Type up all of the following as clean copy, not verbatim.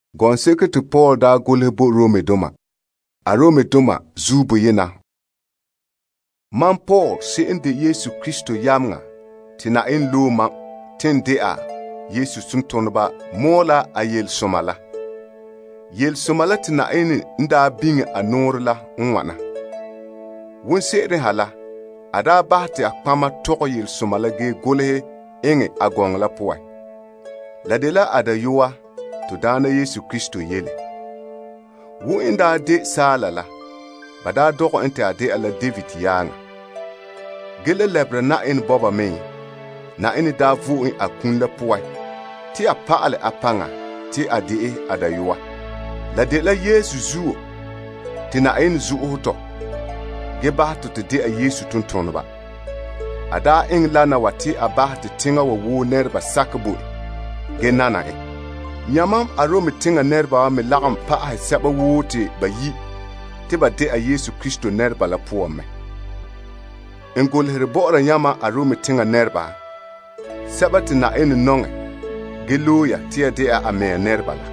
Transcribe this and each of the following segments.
Gonseke ti Paul da gulhe bo Rome doma. A Rome doma zubu yina. Man Paul se inde Yesu Kristo yamnga tina in luma tende a Yesu suntonba mola a yel somala. Yel somala tina in nda binge a norla nwana. Wun se're hala ada bahti a kpama toko yel somala ge gulhe enge a gongla puwai. Ladela ada yuwa to dana Yesu Kristo yele. Wu inda de salala bada doko ente ade ala David yanga. Gele lebre na in boba me na in da vu in akun la puwai ti a paale apanga ti ade adayuwa. Ladela Yesu zuo ti na in zuo to ge bahto te de a Yesu tuntonba. Ada in lana wati abahti tinga wa wu nerba sakbu ge nana e. Nyamam arome tinga nerba wa me lagam pa a seba wote ba yi te ba de a Yesu Kristo nerba la puwa me. Ngol herbora nyama arome tinga nerba seba ti na ene nonge geloya ti de a ame nerba la.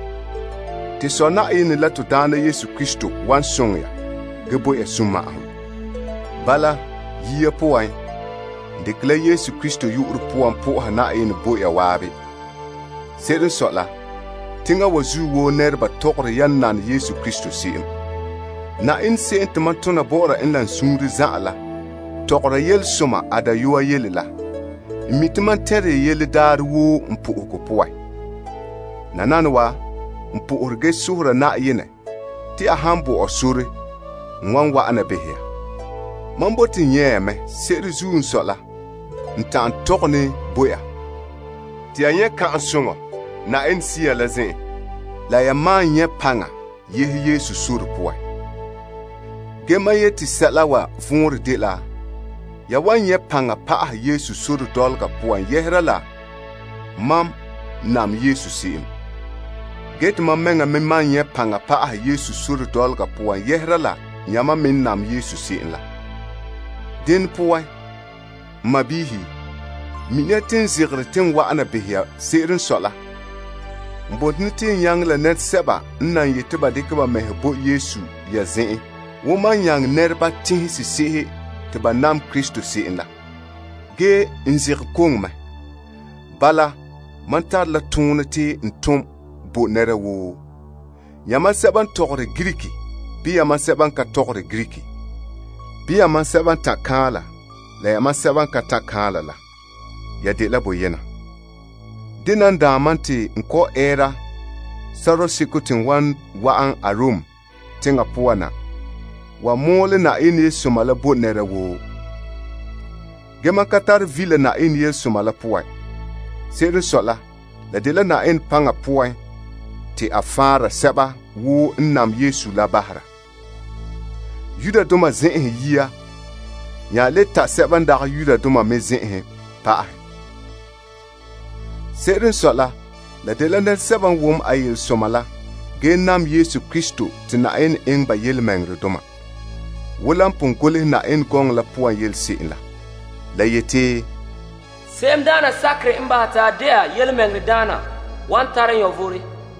Ti so na ene la to dana Yesu Kristo wan songa gebo e suma ahu. Bala yiya puwa dekla Yesu Kristo yuur puwan puha na ene bo ya wabe. Seden sola tinga wazu wo nerba tokre yannan Yesu Kristo sim. Na in se entmatona bora in lan sumri zaala tokre yel soma ada yuwa yelela. Mitman tere yele dar wo mpu okopoi. Nananwa mpu urge suhra na yene ti a hambo osuri nwanwa anabehia. Mambo ti nyeme seri zuun sola ntan tokne boya. Ti anye ka songo na en siya la zin la ya man nye panga ye Yesu suru puwa. Gema ye ti salawa vunri de la ya wan ye panga pa Yesu suru dolga puwa yehra la mam nam Yesu sim. Get ma menga me man ye panga pa Yesu suru dolga puwa yehra la nyama min nam Yesu sim la. Den puwa mabihi minatin zigritin wa ana bihiya sirin sola. Mbotnitin yang la net seba nan yetiba dikba mehbo Yesu ya zin. Woman yang nerba tin sisi tiba nam Kristo sin la. Ge nzir kongma. Bala mantar la tunati ntum bo nere wo. Yaman seban tokre Griki. Bi yaman seban ka tokre Griki. Bi yaman seban takala. La yaman seban ka takala la. Ya de la boyena. Dinan damanti nko era saro sikutin wan waan arum tinga puwana wa mole na ini sumala bo nere wo. Gema katar vile na ini sumala puwai. Sere sola la dela na in panga puwai ti afara seba wo nnam Yesu la bahra. Yuda duma zin yiya ya leta seba nda yuda duma me zin pa. Seren sola la delanda seban wom ayel somala ge nam Yesu Kristo tina en engba yel mengre doma. Wolam punkole na en gong la puan yel la. La yete sem dana sakre imba ta dea yel mengre dana wan taran yovuri.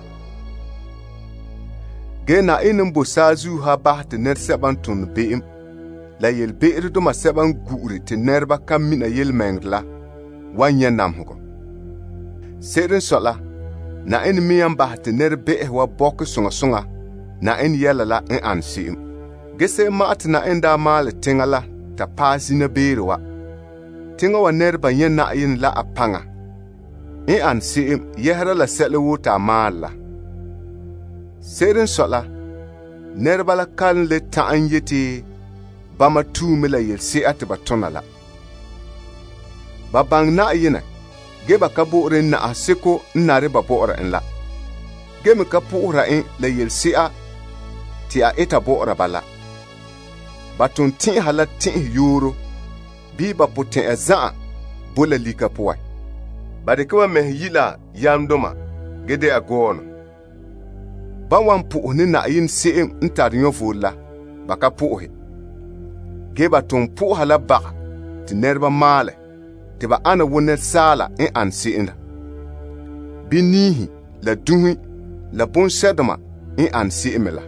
Ge na en mbo sazu ha bahte ner seban tun beim. La yel beir doma seban guuri te nerba kam mina yel mengre la wanya nam hugo. Seren sola na en miyan bahte ner be'e wa bok sunga na en yela la en ansim. Gese maat na en da mal tingala ta pasi na berewa. Tinga wa ner ba yen na yin la apanga. En ansim yehra la sele wuta mala. Seren sola ner bala kan le ta an yete bama tumila yel se atba la. Babang na yina geba ka bu're na asiko nare ba bu'ra en la. Gemi ka pu'ra en la yel si'a ti a eta bu'ra bala. Batun tin hala tin yuro bi ba putin ezaa bula lika puwai. Bade kwa mehila yamdoma gede agono. Ba wan pu'ni na yin si'im ntar nyofulla baka pu'he. Geba tun pu'hala baka ti nerba male tiba ana wonet sala en ansi'ina. Binihi la duhi la bõn-sɛdma an se'eme la.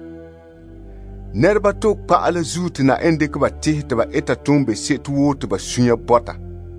Nɛreba tog pa'ala zuu tɩ na n dɩk ba tɩs tɩ ba eta tõog be set woor tɩ ba sũyã bɔta.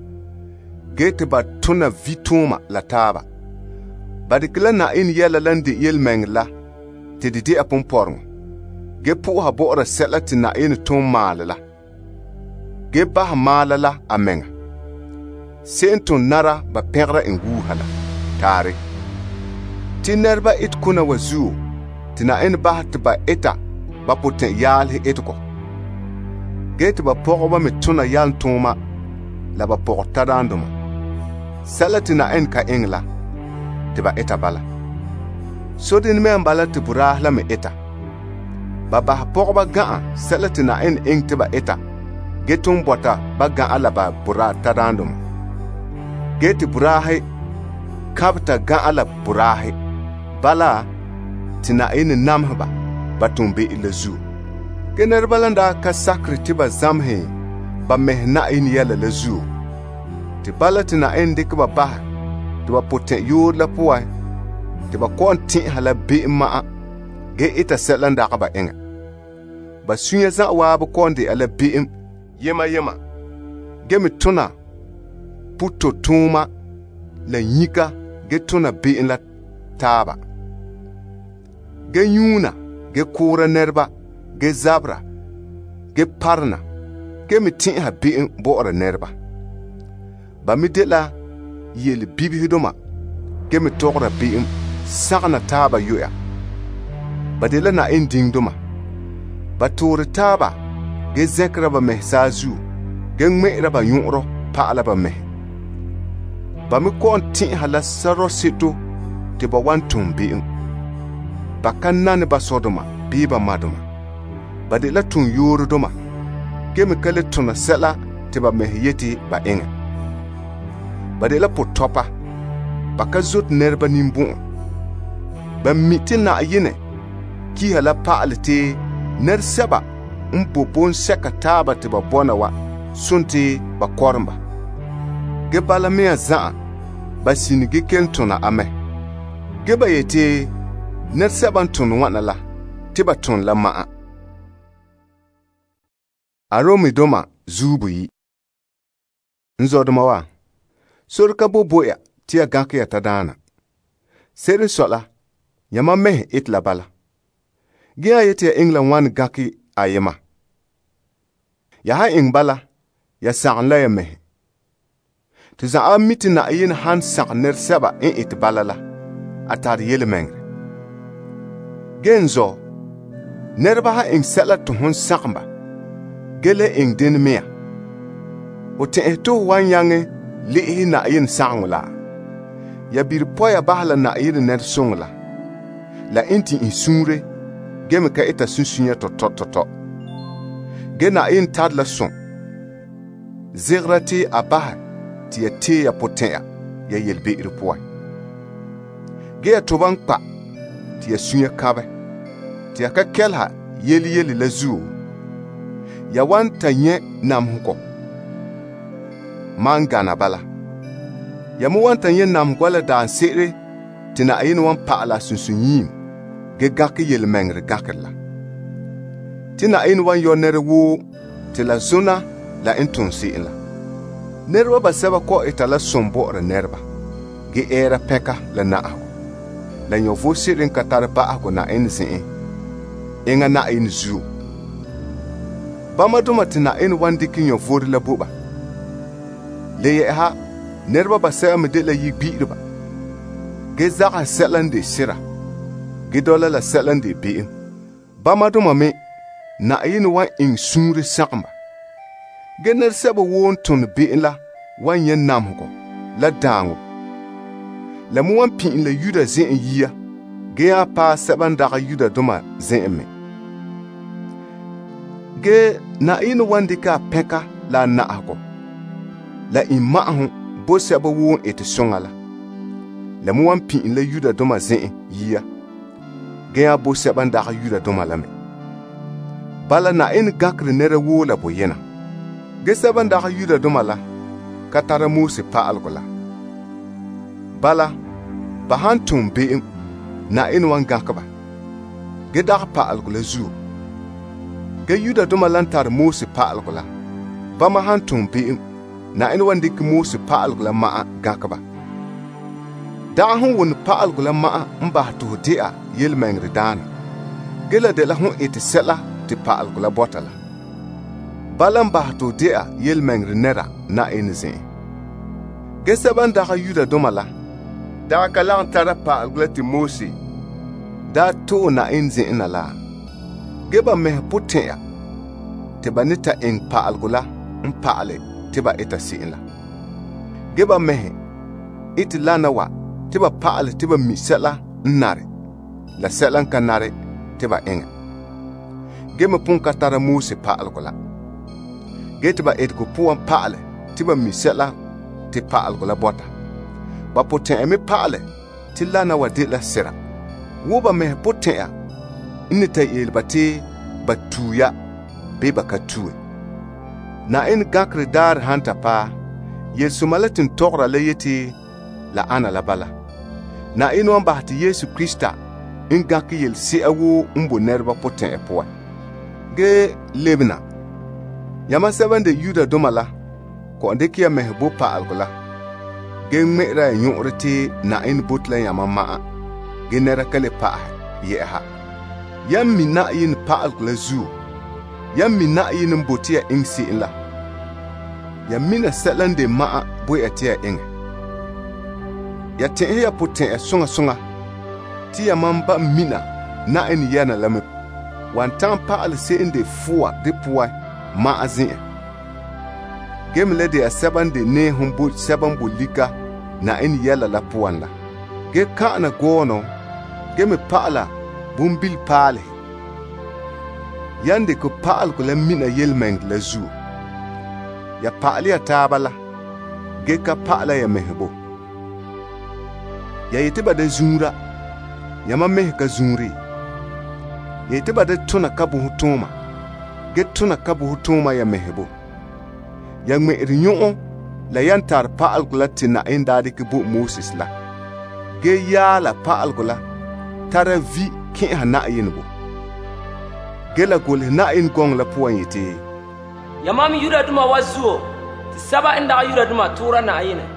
Ge tɩ ba tõna vi-tõoma la taaba. Ba dɩk la na n yɛla la n de yel-mɛngr la tɩ dɩ de'a pʋn-pɔrengɔ. Ge pʋgsa bo'ora sɛla tɩ na n tõog maale la. Ge bas maala la a menga. Se'en tõnd nara ba pẽgra n wuusa la. Taare. Tɩ nɛreba et kũna wa zuo tɩ na n bas tɩ ba eta ba pʋtẽ yaalsɛ etgɔ. Ge tɩ ba pɔgba me tõna yaln-tõoma la ba pɔgd tadaandʋma. Sɛla tɩ na n ka ẽng la tɩ ba eta bala. Sodin me n bala tɩ buraas la me eta. Ba bas pɔgba gã'a sɛla tɩ na n ẽng tɩ ba eta. Ge tõnd bɔta ba gã'a la ba buraas tadaandʋma. Ge tɩ buraasɛ kabta gã'a la buraasɛ. Bala tɩ na n namsba ba tõnd be la zuo. Ge nɛreba la daa ka sakre tɩ ba zãmsẽ ba mes na n yɛla la zuo. Tɩ bala tɩ na n dɩk ba basɛ tɩ ba pʋtẽ yoor la pʋgẽ tɩ ba kõn tẽ'sa la be'em ma'a ge eta sɛla n dag ba ẽngã. Ba sũyã zã waab kõn de'a la be'em yema ge me tõna pʋto-tõoma la yĩka ge tõna be'em la taaba. Ge yũuna ge kʋʋra nɛreba ge zabra ge parna ge me tẽ'sa be'em bo'ora nɛreba. Ba me de la yel-bibsdʋma ge me togra be'em sãgna taaba yoya. Ba de la na n dĩngdʋma. Ba tʋʋr taaba ge zẽkra ba mes saazuu ge ŋmẽ'ra ba yõ'rɔ pa'ala ba mes. Ba me kõn tẽ'sa la sa-rɔ-seto tɩ ba wan tʋm be'em. Ba ka nan ba sɔdʋma bɩ ba madʋma. Ba de la tʋm yoordʋma ge me ka le tõna sɛla tɩ ba mes yetɩ ba ẽngã. Ba de la pʋ-tɔpa. Ba ka zot nɛreba nin-bʋ'um. Ba mi tɩ Na'ayinɛ kisa la pa'al tɩ nɛrsɛba n po bõn-sɛka taaba tɩ ba bɔna wa sõn tɩ ba kɔremba. Ge bala me a zã'a ba sĩn ge ken tõna amɛ. Ge ba yetɩ nɛrsɛba n tõnd wãna la tɩ ba tõnd la ma'a. A Romedoma zuubu yi. N zɔdema wa, sor ka bo boya tɩ ya gãk ya tadaana. Sed n sɔ la, yãmba mes et la bala. Ge a yetɩ ya ẽng la wãn gãk a yema. Ya ha ẽng bala, ya sagn la ya mes. Tɩ zã-a mi tɩ Na'ayɩn sãn sãg nɛrsɛba n et bala la, a tar yel-mɛngre. Ge n zɔ, nɛreba ha ẽng sɛla tɩ fõn sãgba, ge le ẽng dẽnd mea. Fo tẽ'es tɩ f wa n yãng le'es Na'ayɩn sãgem la? Ya bir poya bas la Na'ayɩn nɛr-sõng la n tɩ ĩ sũure ge me ka eta sũ-sũyã tɔ-tɔ. Ge Na'ayɩn tar la sõm. Zegra tɩ a basɛ tɩ ya teeya pʋtẽ'a ya yel-be'er pʋgẽ. Ge ya tʋba n kpa tɩ ya sũyã kãbɛ, tɩ ya ka kɛlsa yel-yele la zuo. Ya wan ta yẽ namsgɔ. Man gãna bala. Ya me wan ta yẽ namsgɔ la daan-se'ere tɩ Na'ayɩn wan pa'ala a sũ-sũ-yĩim ge gãk yel-mɛngr gãkr la. Tɩ Na'ayɩn wan yɔ nɛr woo tɩ la zõna la n tʋm se'em la. Nɛreba basɛba kɔ eta la sõm bo'ora nɛreba ge ɛɛra pɛka la na'asgo. La yõ vo-sed n ka tar ba'asgo Na'ayɩn zĩ'ẽ ẽngã Na'ayɩn zuo. Bãmbadʋma tɩ Na'ayɩn wan dɩk yõ vod la boba. Le yɛ'ɛsa nɛreba basɛba me de la yi-gbi'irba ge zagsɛ sɛla n de sɩra ge dɔla la sɛla n de be'em. Bãmbadʋma me Na'ayɩn wan ẽng sũure sãgemba. Ge nɛrsɛba woo n tõnd be'em la wan yẽ namsgɔ la dãango. La me wan pĩ'in la Yuda zẽ'en yia ge yã paas sɛba n dag Yudadʋma zẽ'en me. Ge Na'ayɩn wan dɩka a pẽka la a na'asgɔ la ĩ-ma'asem bo sɛba woo n et sõŋa la me wan pĩ'in la Yudadʋma zẽ'en yia ge yã bo sɛba n dag Yudadʋma lame. Bala Na'ayɩn gãkr nɛra woo la bʋ-yẽna. Ge sɛba n dag Yudadʋma la ka tara Moose pa'algo la. Bala, ba sãn tʋm be'em na in wan gãkba ge dag pa'algu la zuo ge yuda duma lantar Mose pa'algu la bama han tun bi'im na in wan dik Mose pa'algu la ma'a gãkba da hun won pa'algu la ma'a mba to de'a yel mengri dana ge la de la hun ite sela ti pa'algu la botala balam ba to de'a yel mengri nera na in zin ge saban da yuda duma la da kalang tara pa'algu la ti Mose da to na in zin na la geba me putia te banita en pa'algula pa'ale te ba ita si'la geba me iti lana wa te ba pa'ale te ba misala nare la selan kanare te ba enga gema pun katara Mose pa'algula gete ba etko puan pa'ale te ba misala te pa'algula bota ba putia me pa'ale te lana wa de la sera wo ba me putia inni ta yelbate batuya be bakatue na in gakre dar hanta pa yesu malatin togra layeti la ana la bala na in wan bahti Yesu Krista in gakki yel se awu umbo nerba poten epoa ge lebna yama sebande yuda domala ko ndekiya mehbo pa algola ge mera nyorete na in butla yama maa ge nera kale pa yeha yammi na yin pa'al la zu yammi na yin mbotia ingsi la yamina selande ma'a boy atia ing ya te ya putin sunga ti ya mamba mina na in yana lame wan tan pa'al se inde fuwa de puwa ma'azin gemle de asabande ne humbu sabambu lika na in yala la puwan la ge kana gono geme pa'ala bumbil pale yande ko paal ko la mina yelmeng la zu ya paali ya tabala ge ka paala ya mehbo ya yitiba de zunra ya ma meh ka zunri ya yitiba de tuna kabu hutuma ge tuna kabu hutuma ya mehbo ya me rinyo la yantar paal ko la tina indadi ke bu Moses la ge ya la paal ko la tara vi ki hana yinbo gela gol na in gong la puan yete yamam yuda duma wazuo ti saba inda yuda duma tura na ayine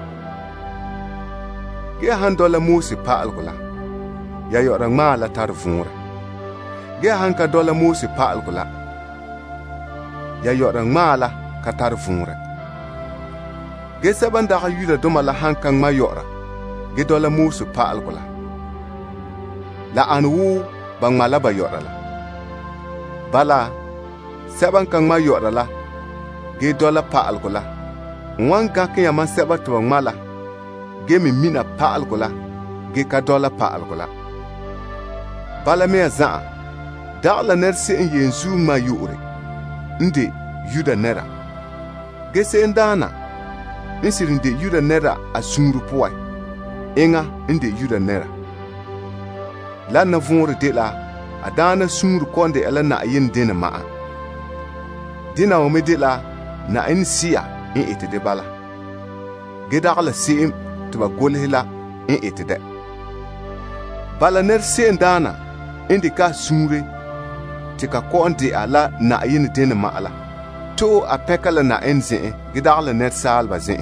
ge han dola Mose pa algola ya yo rang ma la tar funra ge han ka dola Mose pa algola ya yo rang ma la ka tar funra ge saba nda yuda duma la han kan ma yora ge dola Mose pa algola la anu bang malaba yora la bala saban kan ma yora la ge dola pa algola wan ga ke ya man saba to mala ge mi mina pa algola ge ka dola pa algola bala me za da la nerse en yenzu ma yure inde yuda nera ge se ndana nisirinde yuda nera asumru puai enga inde yuda nera la na vunre de la adana sumru konde ala na yin dina ma'a dina o me de la na in siya in ite de bala gedagla sim tuba golhila in ite de bala ner sen dana indi ka sumre tika konde ala na yin dina ma'ala to a pekala na enze gedagla ner salba zin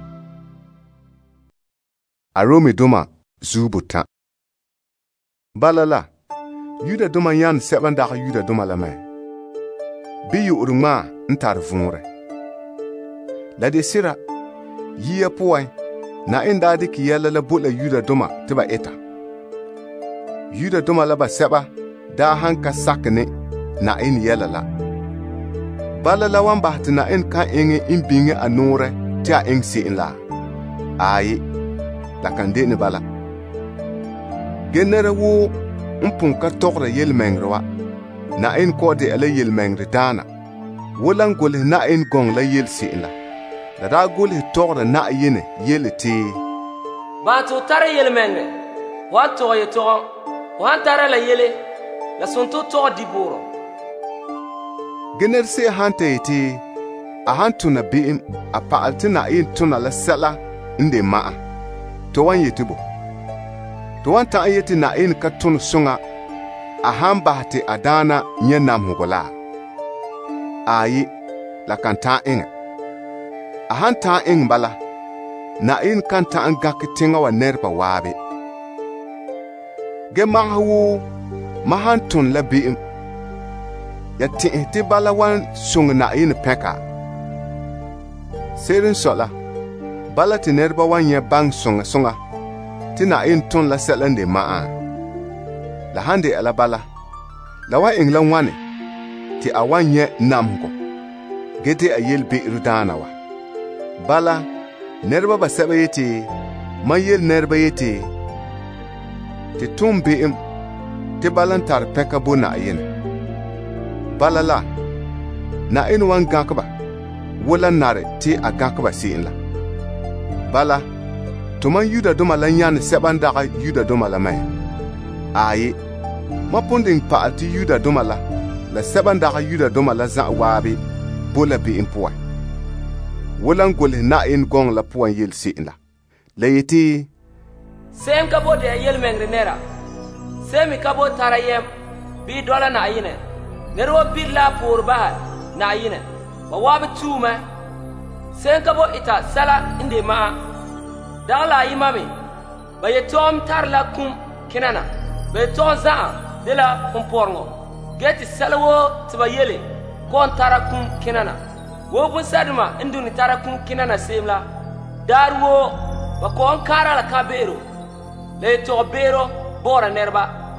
Arome duma zubuta balala yuda duma yan seban da yuda duma la me biyu urma ntar vunre la de sira yiya puwai na inda diki yalla la bula yuda duma tiba eta yuda duma la ba seba da hanka sakne na in yalla la balala wan bahtina in ka inge in binge anore ta ingsi in la ayi la kande ni bala genere wo mpun ka tokra yel mengrwa na in kode ala yel mengri dana wolan gol na in gong la yel sila la da gol tokra na yene yel te ba to tare yel mengre wa to ye to wa tare la yele la sonto to diboro gener se hante ite a hantuna biim a pa' altina in tuna la sala inde ma'a to wan yetubo to wan ta yeti na in ka tun sunga a hamba te adana nye nam hugola ayi la kan ta inga a han ta ing bala na in kan ta an gakitinga wa nerba wabe ge mahawu mahan tun la bi'im ya ti bala wan sung na in peka serin sola bala ti nerba wan ye bang sunga ti na in tun la selande ma'a la hande ala bala la wa ing la wane ti awan ye namgo gete ayel bi'ru dana wa bala nerba ba sebe yeti mayel nerba yeti ti tun bi'im ti balan tar peka bu na yin bala la na in wan gakba wala nare ti agakba sin la bala tuman yuda duma la nyan seban daga yuda duma la mai ayi mapunding pa ti yuda duma la seban daga yuda duma la za wabi bola bi impuwa wala ngole na in gong la puan yel sin la layiti sem ka bo de yel mengre nera semi ka bo tarayem bi dola na ayine nerwo bi la pour ba na ayine wa wabi tuma sem ka bo ita sala inde ma dala imami ba ye tom tar la kum kinana ba ye tom za de la pomporngo geti salwo tiba yele kon tara kum kinana wo bun sadma induni tara kum kinana semla darwo ba kon kara la kabero le to bero bora nerba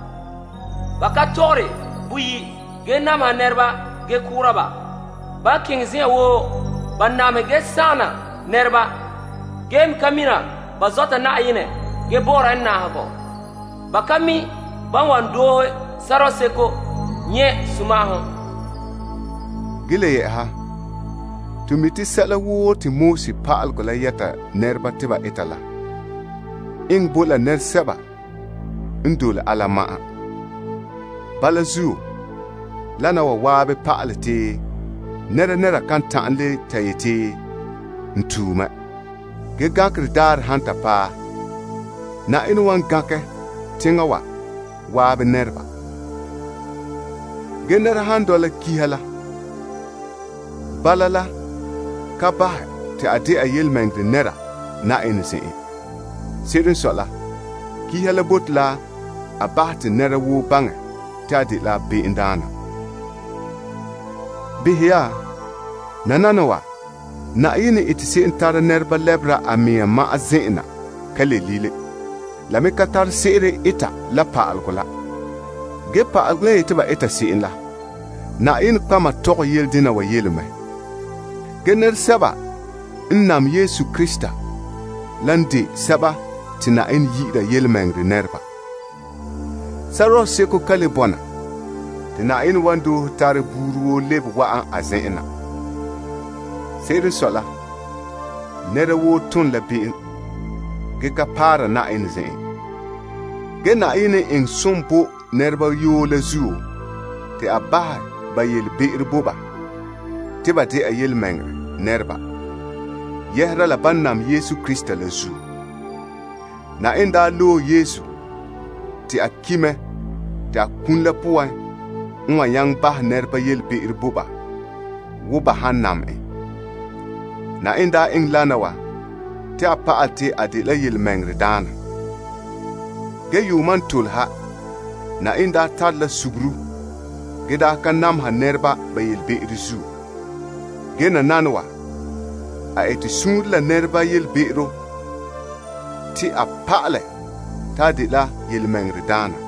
ba ka tore buyi ge nama nerba ge kuraba ba kingzia wo ba name ge sana nerba gem kamina ba zota na ayine ge bora na hako bakami ba wando saro seko nye sumaho gile ye ha tumiti sala wo ti musi paal ko la yata nerba tiba itala ing bola ner seba ndul alama bala zu lana wa wabe paal ti nera kan tanle tayiti ntuma ge gakri dar hanta pa na inu wan gake tinga wa be nerba ge nera handola kihala balala ka ba ti ade ayel mengre nera na inu sirin sola kihala botla abahti nera wo bange ta di la be indana bihiya nananawa na yini itisi intara nerba lebra amia ma azina kale lile lame katar sire ita la pa alkola ge pa algle ita ba ita sin la na in kama toko yel dina wa yelme gener saba innam Yesu Krista landi saba tina in yida yelmengre nerba saro seko kale bona tina in wandu tare buruwo leb wa an azina sere sola nera wo tun la bi ge ka para na in zin ge na ine in sumpo nerba yo la zuo te abah ba yel bir boba te ba te ayel mengre nerba yehra la bannam Yesu Krista la zu na inda lo Yesu te akime te akun la puwa nwa yang bah nerba yel bir boba wo ba hanam na inda inglana wa te apa ati adila yel mengre dana ge yuman tulha na inda tadla subru ge da kanam ha nerba bayel be rizu ge na nanwa a eti sunla nerba yel beero ti apale tadila yel mengre dana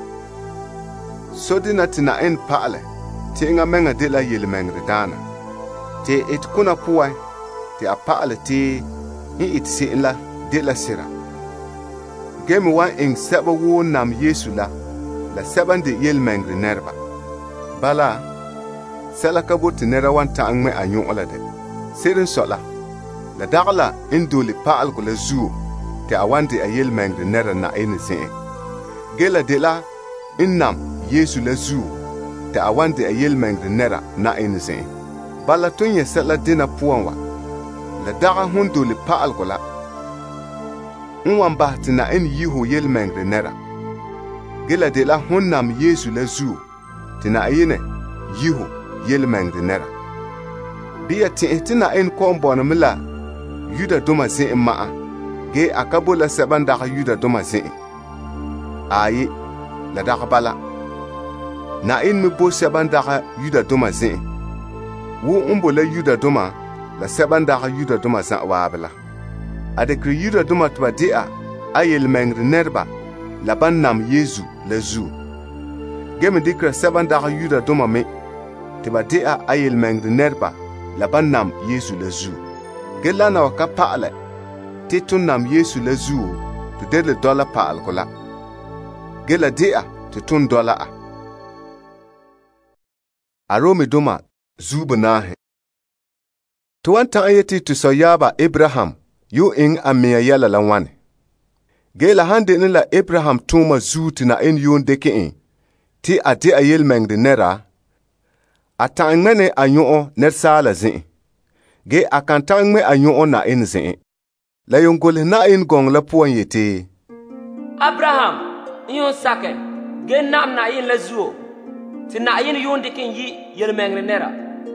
sodina tina en pale ti nga menga dila yel mengre dana te et kuna puwa ti apale ti it la de la sira gemi wa ing seba wo nam Yesu la seban de yel mengre nerba bala sela ka bot nera wan ta angme anyu ola de sirin sola la dagla induli paal ko la zu te awande ayel mengre nera na inisin gela de la innam Yesu la zu te awande ayel mengre nera na inisin bala tunye sela dina puanwa la daga hundu li paal ko la wan ba tɩ na n yi ho yel-mengre neda. Gela de la hon nam Yesu la zuo tɩ na yɩne yi ho yel-mengre neda. Bɩ ya tɩ tɩ na n kom bõnem la Yuda-dʋma zẽ ma'a, ge a ka bo la sɛba n dag Yuda-dʋma zẽ. Aye, la dag bala. Na n me bo sɛba n dag Yuda-dʋma zẽ. Wo n bo la Yuda-dʋma la sɛba n dag Yuda-dʋma zã waab la. A dɩkr Yuda-dʋma tɩ ba de'a a yel-mengre nedba la ban nam Yesu la zuo. Ge me dɩkra sɛba n dag Yuda-dʋma me tɩ ba de'a a yel-mengre nedba la ban nam Yesu la zuo. Ge la na wa ka pa'ale tɩ tõnd nam Yesu la zuo tɩ ded le dɔla pa'algo la. Ge la de'a tɩ tõnd dɔla a. A Rome-dʋma zuubu naasẽ. Tɩ wan tãg yetɩ tɩ soyaaba Abraham yu ing a mea yɛla la wãne. Ge la sãn dene la Abraham tʋʋma zuu tɩ na n yʋʋn dɩkẽ tɩ a de'a yel-mengde neda, a tãg ŋmɛ ne a yõ'o nedsaala zẽ. Ge a kan tãg ŋmɛ a yõ'o na n zẽ. La yõn gols na n gõng la pʋgẽ yetɩ: Abraham n yõn sakɛ, ge nam na n la zuo, tɩ na n yʋʋn dɩk n yi yel-mengre neda.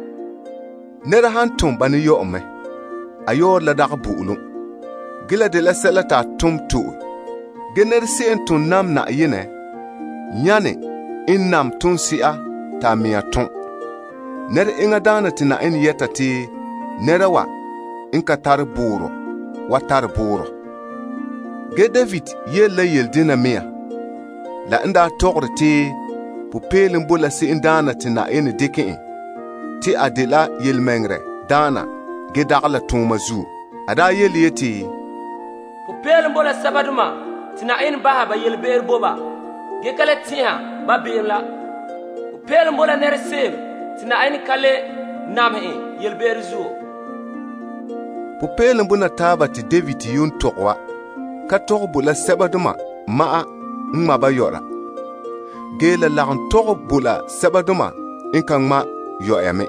Ned sãn tʋm ba ne yo'ome, a yaoor la dag bu'ulum. Gela de la sɛla t'a tʋm to'e. Ge ned se'en tʋm nam na yɩne, yãne n nam tʋm sɩ'a t'a mea tʋm. Ned ẽnga daana tɩ na n yɛta tɩ neda wa n ka tar booro wa tar booro. Ge David yeel la yel-dẽna mea, la n daa togre tɩ pʋ-peelem bo la se'en daana tɩ na n dɩkẽ tɩ a de la yel-mengre daana ge dag la tʋʋma zuo. A daa yel yetɩ: pʋ-peelem bo la sɛba-dʋma tɩ na n basa ba yel-beer boba, ge ka le tẽsã ba beem la. Pʋ-peelem bo la ned seem tɩ na n ka le namsẽ yel-beer zuo. Pʋ-peelem bo na taaba tɩ David yʋʋn tog wa ka tog bo la sɛba-dʋma ma'a n ŋma ba yɔra. Ge la lagem tog bo la sɛba-dʋma n ka ŋma yɔ'ɛme.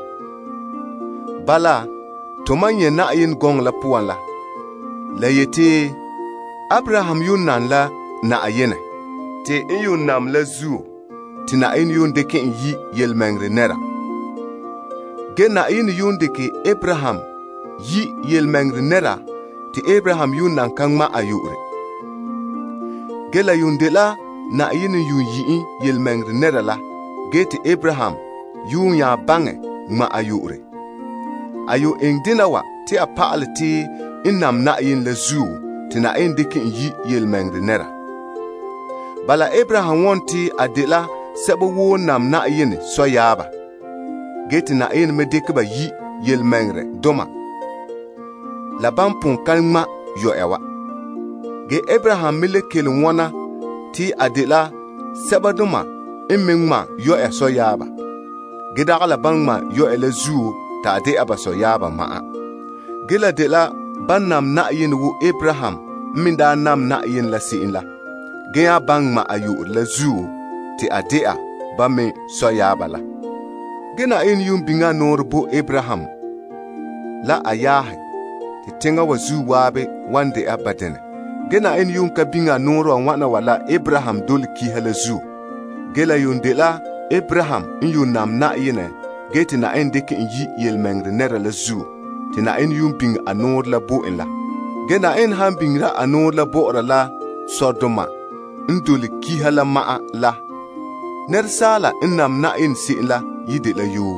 Bala, tɩ man yẽ na'yen gõng la pʋgẽ la, la yetɩ Abraham yʋʋn nan la na yene, tɩ n yʋʋn nam la zuo tɩ na n yʋʋn dɩk n yi yel-mengre neda. Ge na n yʋʋn dɩk Abraham yi yel-mengre neda tɩ Abraham yʋʋn nan ka ŋma a yʋʋre. Ge la yʋʋn de la na n yʋʋn yi yel-mengre neda la, ge tɩ Abraham yʋʋn yã bãngẽ ŋma a yʋʋre. A yʋ eng dẽna wa tɩ a pa'ale tɩ n nam na'yen la zuo tɩ na n dɩk n yi yel-mengre neda. Bala Abraham wõn tɩ a de la sɛba woo nam na'yen soyaaba, ge tɩ na n me dɩk ba yi yel-mengre dʋma la bãmb pʋn ka ŋma yɔ'ɛ wa. Ge Abraham me le kell wõna tɩ a de la sɛba-dʋma n me ŋma yɔ'ɛ soyaaba, ge dag la bãmb ŋma yɔ'ɛ la zuo t'a de'a ba soyaaba ma'a. Ge la de la bãn nam na'yen wo Abraham min daa nam na'yen la se'en la, ge yã bãng ŋma a yʋʋr la zuo tɩ a de'a ba me soyaaba la. Ge na n yʋʋn biŋa noor bo Abraham la a yaasɛ tɩ tẽngã wa zuu waabe wan de'a ba dẽne. Ge na n yʋʋn ka biŋa noor wã wãna wa la Abraham dol kiisã la zuo. Ge la yʋʋn de la Abraham n yʋʋn nam na'yenẽ, ge tɩ na n dɩk n yi yel-mengre neda la zuo tɩ na n yʋʋn biŋ a noor la bo'en la. Ge na n sãn biŋra a noor la bo'ora la Sodoma n dol kiisã la ma'a la, ned saala n nam na'yen se'en la yi de la yoo.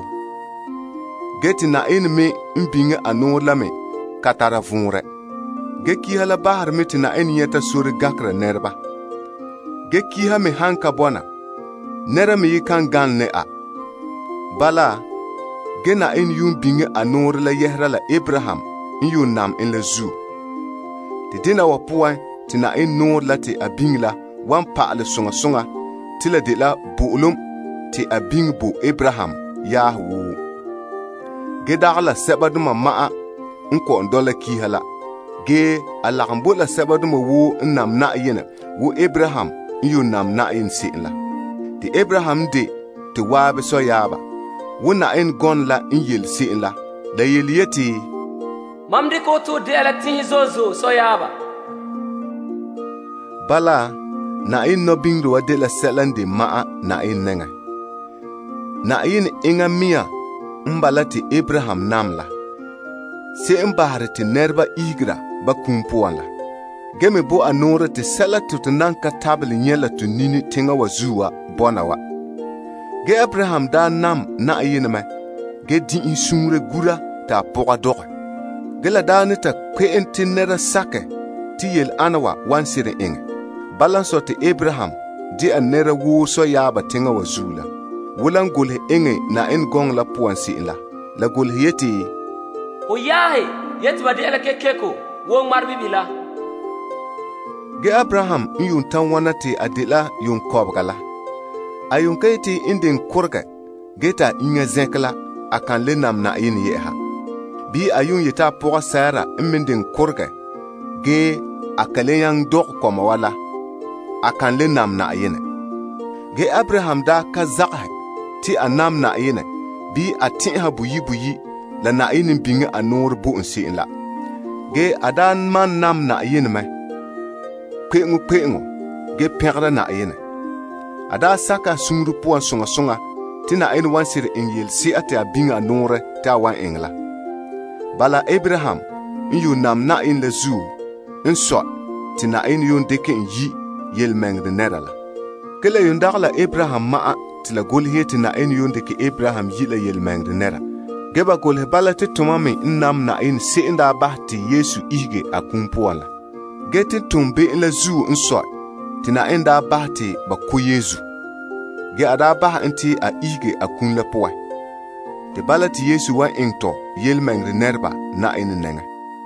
Ge tɩ na n me n biŋe a noor lame ka tara võore. Ge kiisã la basdme tɩ na n yẽta sor gãkra nedba. Ge kiisã me sãn ka bɔna, neda me yɩ kan gãn ne a. Bala, ge na n yʋʋn biŋe a noor la yɛsra la Abraham n yʋʋn nam n la zuo. Tɩ dẽna wa pʋgẽ tɩ na n noor la tɩ a biŋ la wan pa'ale sõŋa-sõŋa tɩ la de la bu'ulum tɩ a biŋ bo Abraham yaas woo. Ge dag la sɛba-dʋma ma'a n kõn dɔla kiisã la, ge a lagem bo la sɛba-dʋma woo n nam na'yenã wo Abraham n yʋʋn nam na'yen se'en la. Tɩ Abraham de tɩ waabe soyaaba, wo na n gõn la n yel se'en la yel yetɩ: mam dɩk woto de'a la tĩs zozo soyaaba. Bala na in no bingro wa de la selande maa na in nenga. Na in inga mia mbala ti Abraham namla. Se mbahare ti nerba igra ba kumpuan la. Geme bo anora ti sela tu nanka tabli nyela tu nini tinga wa zuwa bona wa. Ge Abraham da nam na in me. Ge di in sungre gura ta poka doge. Ge la da nita kwe enti nera sake ti yel anawa wansire inge. Balanso ti Abraham di a nera wuso yaba tinga wa zula. Wulan gulhe inge na in gong la puansi la. La gulhe yeti. O yahe, yeti ba de la kekeko, wong mar bibila. Ge Abraham yun tan wanati adila yun kobgala. Ayun kaiti indin kurga, geta inga zenkla akan lenam na in yeha. Bi ayun yita poga Sara imindin kurga, ge akaleyan dok koma wala, akan lenam na yene. Ge Abraham da ka zakhe, ti anam na yene, bi atinha buyi la na inin binga anor bu nsi la. Ge adan man nam na yene me. Kwengu, ge pekra na yene. Ada saka sungru puan sunga, tina in wansir ingil si ate a binga nore ta wan ingla. Bala Abraham, in yu nam na in le zu, in sot, tina in yun deke in yi, yel meng de nedala. Kele yun dagla Abraham maa, tila gulhe tina in yun deke Abraham yi le yel meng de neda. Geba gulhe bala te tumami in nam na in si inda bahti Yesu ige a kumpuan la. Geti tumbe in le zu in sot, tina inda bahti ba ku Yesu. Ge ada bah inti a ige a kun le poe. Te bala ti Yesu wa ingto yel mengre nerba na in nenga.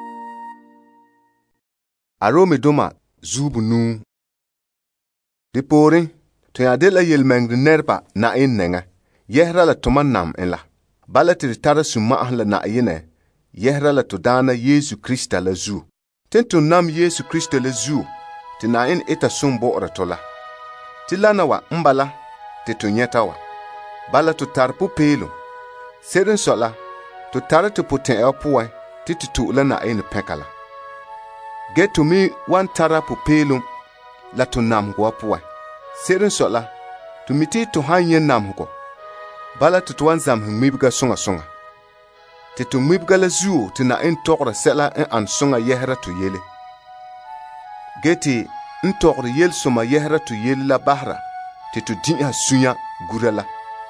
Arome doma zubu nu. Di pore, to ya de la yel mengre nerba na in nenga. Yehra la toma nam in la. Bala ti tara suma la na yene. Yehra la to dana Yesu Krista la zu. Tento nam Yesu Krista la zu. Ti na in eta sumbo ora tola. Ti lana wa mbala. Ti to nyeta wa. Bala to tar pu pelo. Seren sola. To tara ti poten e opuwe. Ti tu la na in pekala. Get to me one tara pu pelo. La to nam go opuwe. Seren sola. To miti to hanyen nam go. Bala to wan zam hmibga songa. Ti to mibga la zuo ti na in tokra sela in an songa yehra to yele. Geti in tokra yel soma yehra to yele la bahra. Ti to din ha sunya gurala.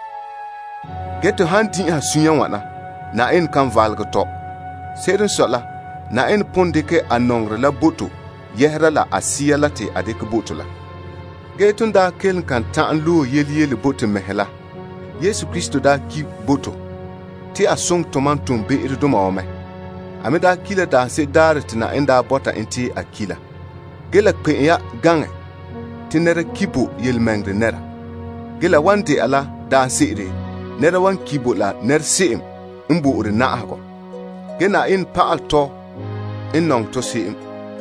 Geto han din ha sunya wana. Na in kan valga to. Seren sola. Na in pondeke anongre la boto. Yehra la asiya la te adeke boto la. Getun da kel kan tan lu yeli boto mehela. Yesu Kristo da ki boto. Ti asong tomantum be irduma ome. Ame da kila da se daret na enda bota inti akila. Gela kpe ya gange. Ti nera kibo yel mengre nera. Gela wante ala da seire. Nera wan kibo la ner seim. Mbu uri na ako. Gena in paal to. In nong to seim.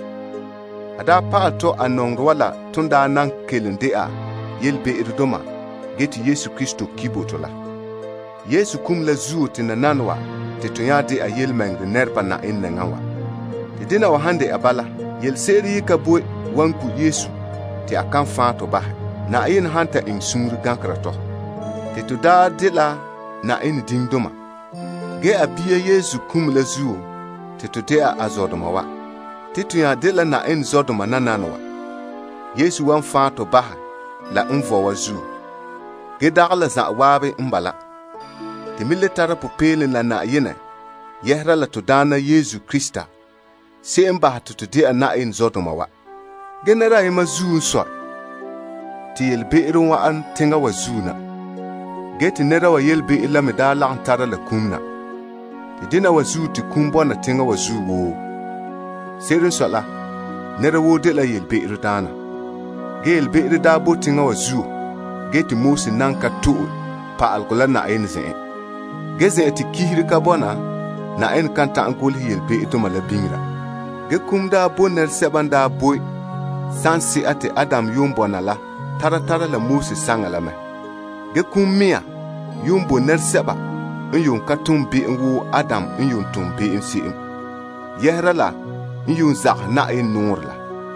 Ada paal to anong wala tunda nang kelende a. Yel be irduma. Geti Yesu Kristo kibo to la. Yesu kum la zuo ti na nanwa. Ti tunyade a yel mengre nerpa na in nengawa. Ti dina wa hande abala. Yel seri ka boy wanku Yesu. Ti akan fato bah. Na in hanta in sungri gankra to. Ti to da dila na in dingdoma. Ge abiya Yesu kum la zuo. Ti to te a azodoma wa. Ti tunyade la na in zodoma na nanwa. Yesu wan fato bah. La unvo wa zuo. Ge dagla za wabe mbala. Ti militara pupele la na yene. Yehra la to dana Yesu Krista. Se mba to de na in zodoma wa. Genera ima zuun so. Ti yelbe irin wa an tinga wa zuna. Geti nera wa yelbe ila me da la antara la kumna. Ti dina wa zu ti kumbo na tinga wa zu wo. Serin so la. Nera wo de la yelbe iridana. Ge yelbe irida bo tinga wa zu. Geti musi nanka tuu. Pa alkola na ayin zin. Geze eti kihiri kabona. Na ayin kanta ankul yelbe ito malabingra. Ge kumda bo ner sebanda boy. Sansi ate Adam yumbo na la. Tara la musi sangala me. Ge kummia. Yumbo ner seba. Yun katumbi nwu Adam yun tumbi siim. Yehra la. Yun zak na ayin nur la.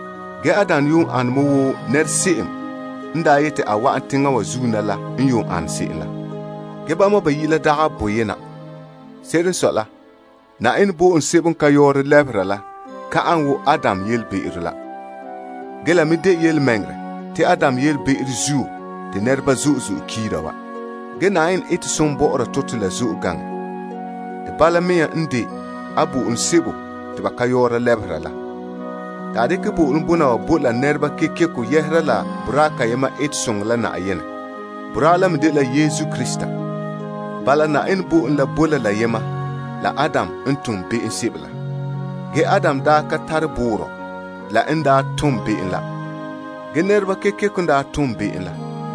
ge adan yung an mo ner seem nda yete awa antinga wa zuna la yung an se la ge ba mo ba yila daga boyena seren sola na en bo on sebon kayor lebra la ka an wo adam yel be irla ge la mi de yel mengre te adam yel be irzu te nerba zu kirawa ge na en it sombo ora totula zu gang te palamia ndi abu on sebo te ba kayor lebra la tade ke bo umbuna wa bola nerba keke ko yehra la braka yema et song la na ayene brala mde la Yesu Krista bala na en bo la bola la yema la Adam entum be insibla ge Adam da ka tar buro la enda tum be la ge nerba keke ko nda tum be la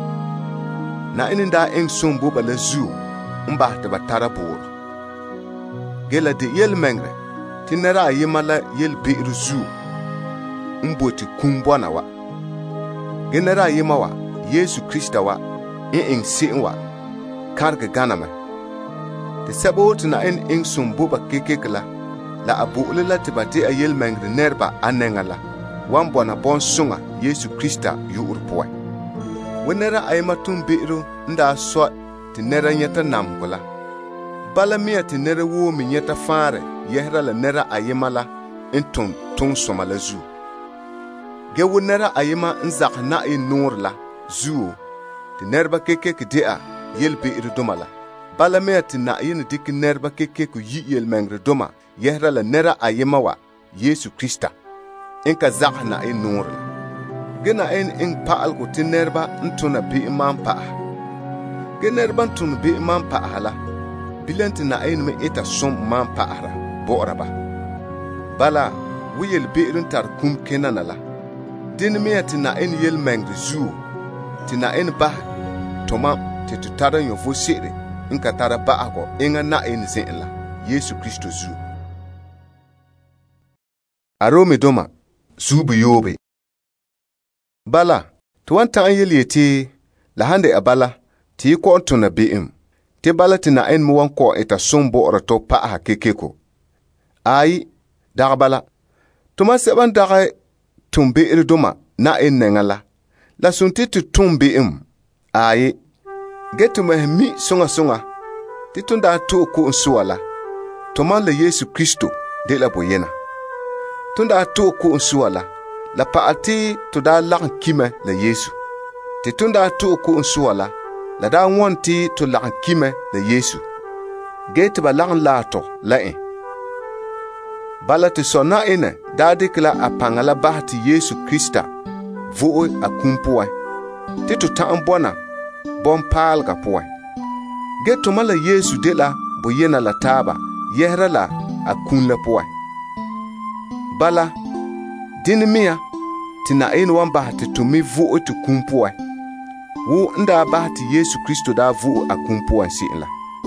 na en da en sum bo bala zu mba te ba tar buro ge la de yel mengre tinera yema la yel be ruzu mboti kumbwana wa genera yema wa Yesu Krista wa in sin wa karga ganama te sabot na in sumbu ba kekekla la abu lela tibati ayel mengre nerba anengala wambona bon sunga Yesu Krista yu urpoe wenera ayma tumbiru nda so te nera nyata namgola bala miya te nera wo mi nyata fare yehra la nera ayema la intum tung somala zu ge wunera ayima nzak na nur la zuo te nerba keke kdea yelbe irdumala bala meati na yin dik nerba keke ku yel mengre duma yehra la nera ayima wa Yesu Krista enka zak na nur la gena en paal ko te nerba ntuna bi imam pa ge nerba ntun bi imam pa hala bilent na me eta som man pa ara boraba bala wiyel be tar kum kenana la din miya tina en yel mengre zu tina en ba toma te tutara yo vo sire inka tara ba ako inga na en zinla Yesu Kristo zu arome doma zubu yobe bala to wanta an yel yete la hande abala ti ko ontuna beim te bala tina en mu wan ko eta sombo orato pa ha kekeko ai darbala toma seban dare tumbe irduma na nengala la sunti tu tumbe aye getu mahmi sunga titunda to ko nsuala toma la Yesu Kristo de la boyena tunda to ko nsuala la paati to da la kime la Yesu titunda to ko nsuala la da wonti to la kime la Yesu getu ba la to la bala te sona ene dadikla apangala bahti Yesu Krista vuo akumpuwa titu taambona bon palga puwa geto mala Yesu dela boyena la taba yehra la akunla puwa bala dinimia tina ene wan bahti tumi vuo tu kumpuwa wo nda bahti Yesu Kristo da vuo akumpuwa sila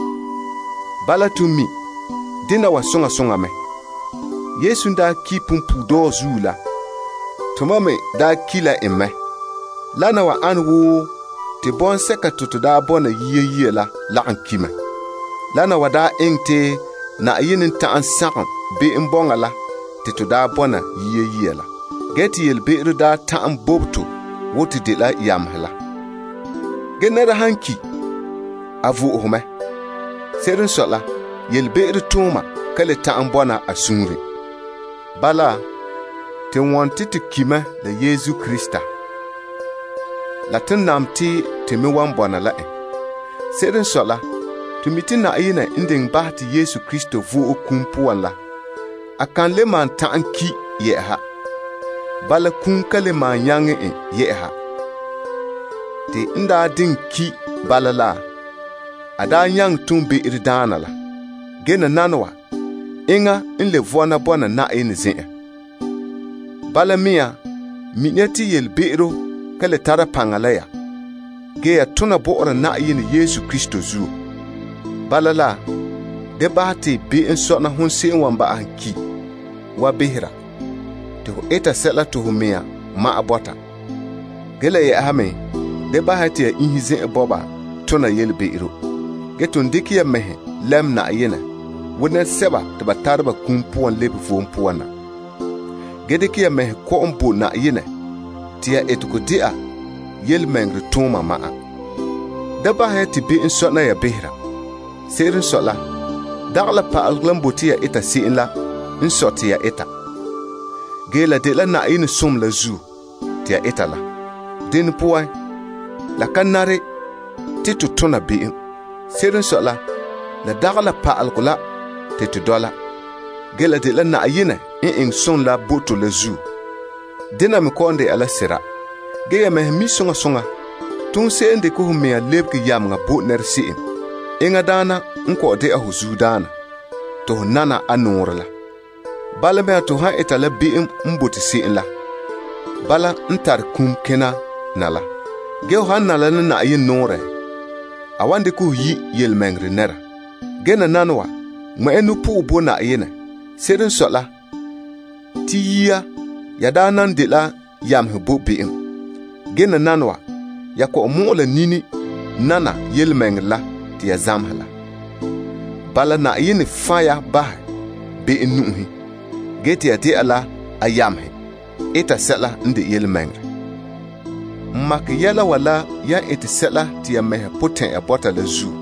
bala tumi dina wa songa me Yesu nda ki pumpu do zula tomame da kila emme lana wa anwo te bon seka tutu da bona yiye la ankima lana wa da ente na yinin ta an sakam be imbonga la te to da bona yiye la geti yel be da ta an bobto woti de la yamhala genera hanki avu home serin sola yel be tuma kale ta an bona asunre bala te wanti te kime la Yesu Krista la tin namti te mi wan bona la seden sola to miti na ayina inding bahti Yesu Kristo vu kumpuan la akan le man tanki ye ha bala kun kale man yange ye ha te inda din ki bala la ada yang tumbe irdana la gena nanwa inga inle vona bona na ene zin bala mia minyati yel beero kale tara pangalaya ge ya tuna boora na ene Yesu Kristo zu bala la de bahati be en sona hunse wamba anki wa behira to eta sela to humia ma abota gele ya hame de bahati ya inhize boba tuna yel beero geton dikiya mehe lem na yena wona seba te batarba kumpuan lebe fo mpuana gede kiya me ko ombo na yene tɩ ya etgo dɩ'a yel-mengre tʋʋma ma'a. Da basɛ tɩ bi'in sõ'na ya besra. Se'er n sɔ la, dag la pa'alg la n bot tɩ ya eta se'em la n sɔ tɩ ya eta. Gee la de la Na'ayinõ sõm la zuo tɩ ya eta la. Dẽn pʋgẽ, la ka nare tɩ tɩ tõna bi'im. Se'er n sɔ la dag la pa'alg la tɩ tɩ dɔla. Gee la de la Na'ayinõ n ĩng sõm la boto la zuo. Dẽna me kaoonde a la sɩra. Gee ya me mi sõnga-sõnga, tũu se'em dɩk fu mea lebg yamnga bo ned se'em. Ẽnga daana n kɔɔ dɩ'a fu zuo daana, tɩ fu nana a noore la. Bala me a tɩ fu sã eta la bi'im n boti se'em la, bala n tar kũum kẽna na la. Gee fu sãn na la ne Na'ayinõ noore, a wan dɩk fu yi yel-mengre neda. Gee na nan wa, ŋmɛ nu-pʋg bo Na'ayinõ. Sɩd n sɔ la, tɩ yia ya daa nan de la yamsẽ bo bi'im. Gee na nan wa, ya kɔɔ mõ'o la nini nana yel-mengre la tɩ ya zãmsã la. Bala Na'ayinõ fã ya basɛ bi'in nu'usẽ, gee tɩ ya dɩ'a la a yamsẽ eta sɛla n de yel-mengre. N mak yɛla wala ya ɩtɩ sɛla tɩ ya mesɛ pʋtẽ ya bɔta la zuo.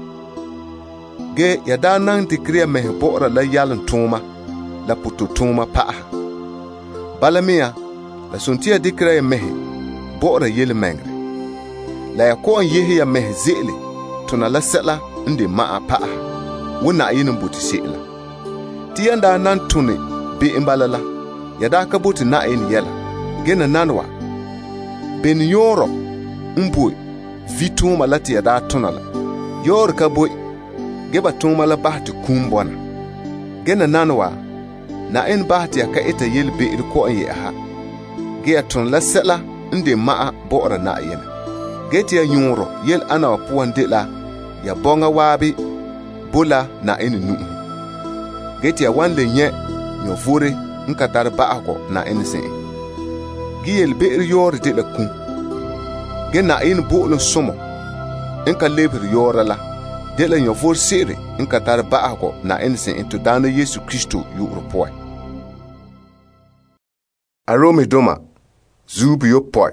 Gee ya daa nan dɩkr ya mesɛ bɔ'ɔra la yalem-tʋʋma la poto-tʋʋma pa'asa. Bala me ya, la sõn tɩ ya dɩkra ya mesɛ bɔ'ɔra yel-mengre. La ya kɔɔ n yese ya mesɛ ze'ele tʋna la sɛla n de ma'a pa'asa, wo Na'ayinõ n boti se'em la. Tɩ ya daa nan tʋne bi'in bala la, ya daa ka boti Na'ayinõ yɛla. Gee na nan wa, ben yõorɔ n boi vi-tʋʋma la tɩ ya daa tʋna la. Yaoor ka boi, gee ba tʋʋma la bas tɩ kũum bɔna. Gee na nan wa, Na'ayinõ bas tɩ ya ka eta yel-be'er kɔ'ɔ n yɛ'ɛsa. Gee ya tõnd la sɛla n de ma'a bɔ'ɔra Na'ayinõ. Gee tɩ ya yõorɔ yel ana wa pʋgẽ de la ya bɔŋa waabe bo la Na'ayinõ nu'usẽ. Gee tɩ ya wan le yẽ yõ-vore n ka tar ba'asgɔ Na'ayinõ zĩ'ẽ. Gee yel-be'er yaoor de la kũ. Gee Na'ayinõ bo'olem sõmo n ka lebsd yaoora la de la yõ-vor se'ere n ka tar ba'asgɔ Na'ayinõ zĩ'ẽ tɩ Daana Yeesu Kristo yʋʋr pʋgẽ. A Rome-doma zuub yopɔi.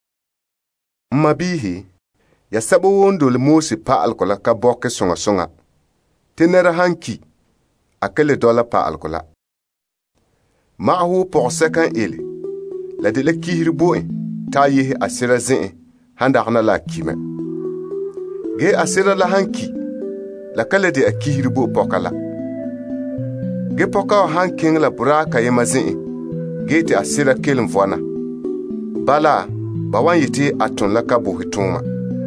M mabiisi, ya saba woon dole Moose pa'algɔ la ka bɔkɛ sõŋa-sõŋa, tɩ ned sãn ki, a ka le dɔla pa'algɔ la. Magswo pɔgsɛkã n ele, la de la kisr bo'ẽ t'a a yese a sɩda zẽ'ẽ sãn dagna la a kimɛ. Gee a sɩda la sãn ki, la ka le de a kisr bo pɔka la. Gee pɔka wa sãn kẽng la buraaka yema zẽ'ẽ, gee tɩ a sɩda kelem vɔna, bala ba wan yetɩ a tõnd la ka bʋsy tʋʋma.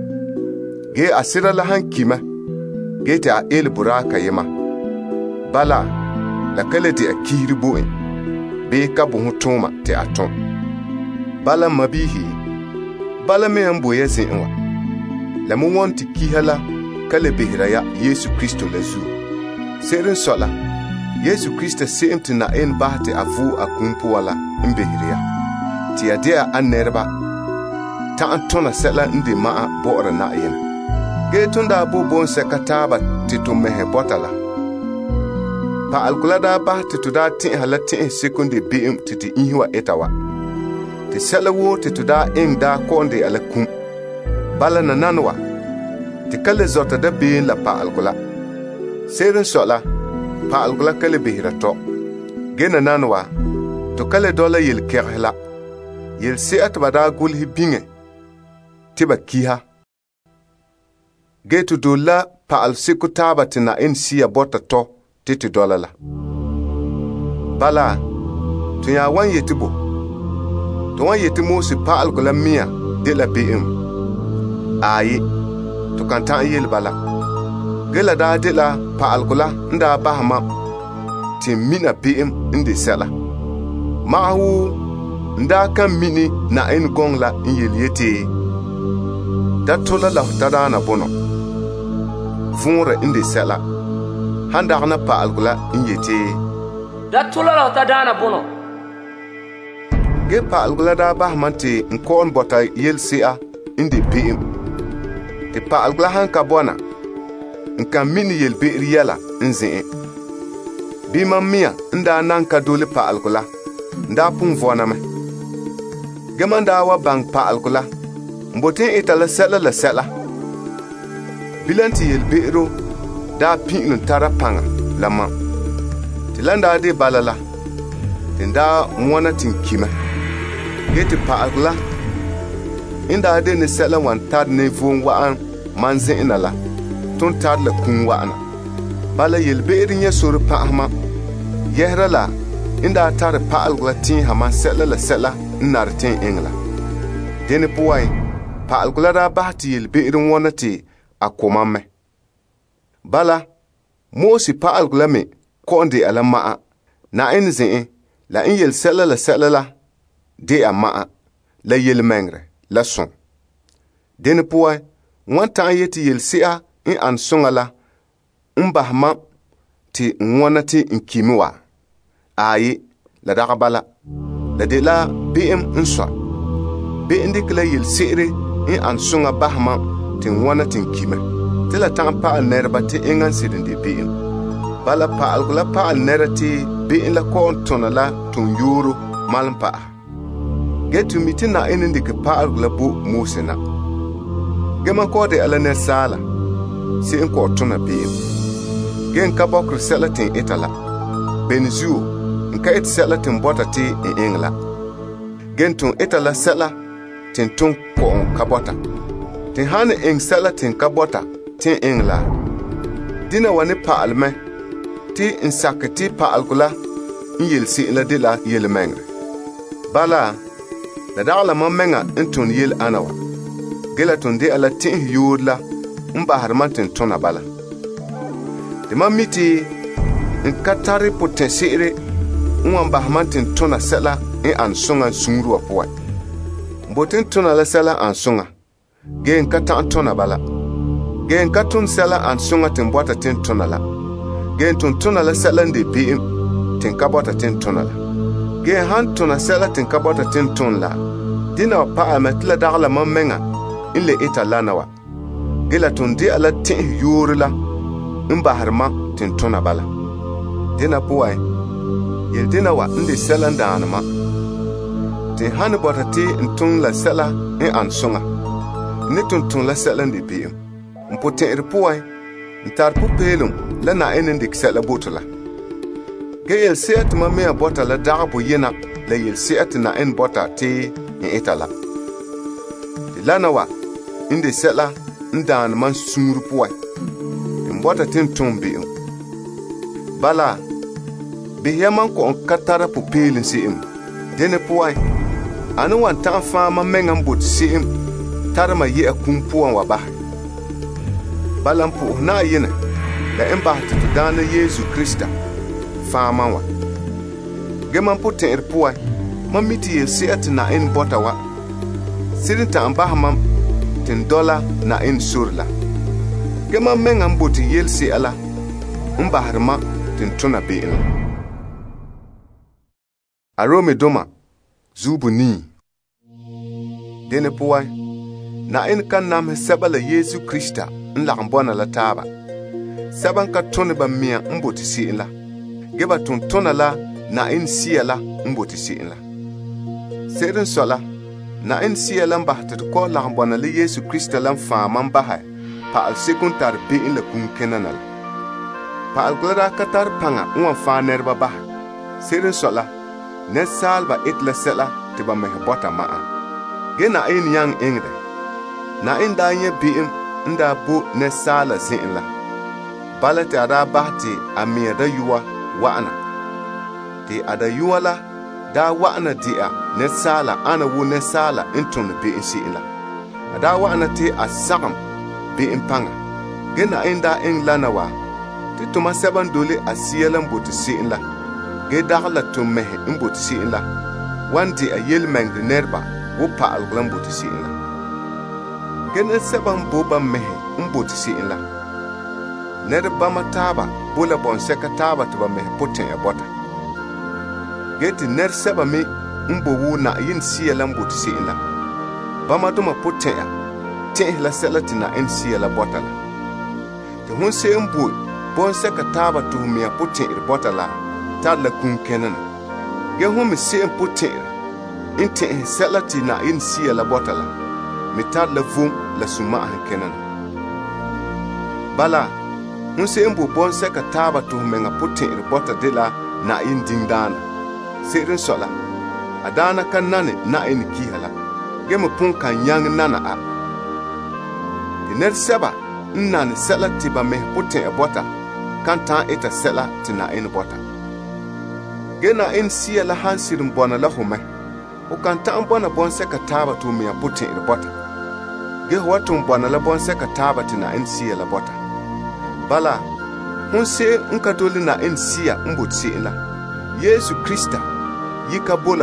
Gee a sɩda la sãn kima, gee tɩ a el buraaka yema, bala la ka le de a kisr bo'ẽ bee ka bʋsy tʋʋma tɩ a tõ. Bala mabiisi, bala me n boya zẽ'ẽ wa, la me wõn tɩ kisa la ka le besra ya Yeesu Kristo la zuo. Sɩd n sɔ la, Yeesu Kristo se'em tɩ Na'ayinõ bas tɩ a vʋʋ a kũum pʋga la n besr ya, tɩ ya dɩ'a a nɛreba tã n tõna sɛla n de ma'a bɔ'ɔra Na'ayinõ. Gee tõnd daa bo bõn-sɛka taaba tɩ tʋ mesɛ bɔta la. Pa'algɔ la daa bas tɩ tʋ daa tẽ'sa la tẽ's seko n de be'em tɩ tɩ ĩs wa eta wa. Tɩ sɛla woo tɩ tʋ daa ẽng daa kaoonde a la kũm. Bala na nan wa, tɩ ka le zɔta da-beem la pa'algɔ la. Sɩd n sɔ la, pa'algɔ la ka le besra tɔ. Gee na nan wa, tɩ ka le dɔla yel-kɛgs la, yel-sɩ'a tɩ ba daa gʋlsy bĩngẽ tɩ ba kisa. Gee tɩ dol la pa'al seko taaba tɩ Na'ayinõ siya bɔta tɔ tɩ tɩ dɔla la. Bala, tɩ yã wan yetɩ bo, tɩ wan yetɩ Moose pa'algɔ la mia de la be'em. Aaye, tɩ kan tã n yel bala. Gee la daa de la pa'algɔ la n daa bas mam tɩ n mina be'em n de sɛla. Magswo n daa kan mini Na'ayinõ gɔng la n yel yetɩ da tola la fu ta daana bõnɔ, võore n de sɛla, sãn dagna pa'algɔ la n yetɩ da tola la fu ta daana bõnɔ. Gee pa'algɔ la daa bas man tɩ n kaoon bɔta yel-sɩ'a n de be'em, tɩ pa'algɔ la sãn ka bɔna n kan mini yel-be'er yɛla n zẽ'ẽ. Bɩ mam mia n daa nan ka dole pa'algɔ la, n daa pʋʋn vɔname. Gemanda wa bang pa alkula. Mbotin itala la sela. Bilanti yel beero da pinun tara panga lama. Tilanda de balala. Tenda mwana tinkima. Geti pa alkula. Inda de ne sela wan tad ne vun waan manzin inala. Ton tad la kun waana. Bala yel beeri nye suru pa ahma. Yehra la. Inda tar pa alkula tin hama sela la sela nartin ingla. Dene puwai. Pa alkula da bahti yel beerin wanati akomame. Bala, mosi pa alkula me konde ala maa. Na in zin la in yel sela la de a maa la yel mengre la son. Dene puwai, wantan yeti yel sea in an songa la mbahma ti wanati in kimiwa. Ayi, la daga bala. La de la BM inswa. Be indikla yel seere in an songa bahma tin wana tin kime. Tila tang pa al nerba ti ingan sidin de BM. Bala pa algula pa al nerati be in la koon tona la tun yuru malin pa. Getu mitin na inin ke pa algula bu musina. Geman kode ala ner sala. Si in ko tona BM. Gen kabokr selatin itala. Benzu. Nka it sela tin bota ti in ingla. Gentun itala sela tin tun ko on kabota. Tin hane ing sela tin kabota tin ingla. Dina wani pa alme ti in sakati pa algula in yel si ila dila yel mengre. Bala la dagla ma menga intun yel anawa. Gela tun di ala tin yurla mba harman tin tuna bala. Di ma miti in katari potensire Mwan bahmantin tuna sela in an songa sungru apuwa. Mbotin tuna la sela an songa. Gen kata tuna bala. Gen katun sela an songa tin bota tin tuna la. Gen tuna la sela ndi BM tin kabota tin tuna la. Gen han tuna sela tin kabota tin tuna la. Dina pa ametla dagla mamenga inle ita lanawa. Gela tundi ala tin yurila imbaharma tin tuna bala. Dina puwai. Yel dina wa ndi sela ndanama. Tin hani bota ti ntun la sela in an songa. Ni tun la sela ndi BM. Mpoten irpuwai. Ntar pupelum la na enen dik sela botula. Ge yel seat ma mea bota la dagbo yena la yel seat na en bota ti in itala. Di lana wa indi sela ndan man sungru puwai. Din bota tin tun BM. Bala Biyaman ko on katara pupilin siim. Dene puwai. Anu wan tan fama mengan bot siim. Tarama ye akumpuan wa bah. Balan pu na yene. La embahti dana Yesu Krista. Fama wa. Geman putin ir puwai. Mamiti ye seat na in bota wa. Sirin ta ambahama tin dola na in surla. Geman mengan bot yel si ala. Mbaharma tin tuna bi'in. Arome doma zubu ni. Dene puwai. Na in kan nam seba la Yesu Krista nlakambona la taba. Seba nka tone ba mia mboti si in la. Geba tona la na in siya la mboti si in la. Seren sola na in siya la mbahtet ko lakambona la Yesu Krista la mfaman bahay pa al sekuntar be in la kunkenana la. Pa al glada katar panga unwa fa nerba bahay. Seren sola ne salba itla sela tiba meh bota maa. Gena in yang ingre. Na in da nye BM nda bu ne sala zin la. Bala te ada bahti amir da yuwa wa'ana. Te ada yuwa la da wa'ana dia ne sala ana wu ne sala intun BM si la. Ada wa'ana te asagam BM panga. Gena in da in lana wa. Te tuma seban dole asiyalan botu si la. Ge dagla tum mehe mboti si la. Wandi a yel mengri nerba wo pa alglam boti si la. Gena seban boba mehe mboti si la. Nerba mataba bola bon seka taba tuba mehe poten e bota. Geti ner seba me mbo wu na yin siya la mboti si la. Bama duma poten ya. Ten la selati na en siya la bota la. Te hun se mbo bon seka taba tu me poten e bota la. Tar la kun kenan. Ge hum se poten inte selati na in sia la botala mitar la vum la suma hankenan bala hun se mbo bon se ka taba to menga putin bota de la na in dingdana serin sola adana kan nane na in kihala gemu pun kan yang nana a iner seba nnan selati ba me putin bota kan ta eta sela tina in bota gena in sia la hansirin bona la home o kan ta bona bon se ka taba to me putin bota ge hotum bona la bon se ka taba tina in sia la bota bala hun se nka dole na in sia mbotsi la Yesu Krista yika bola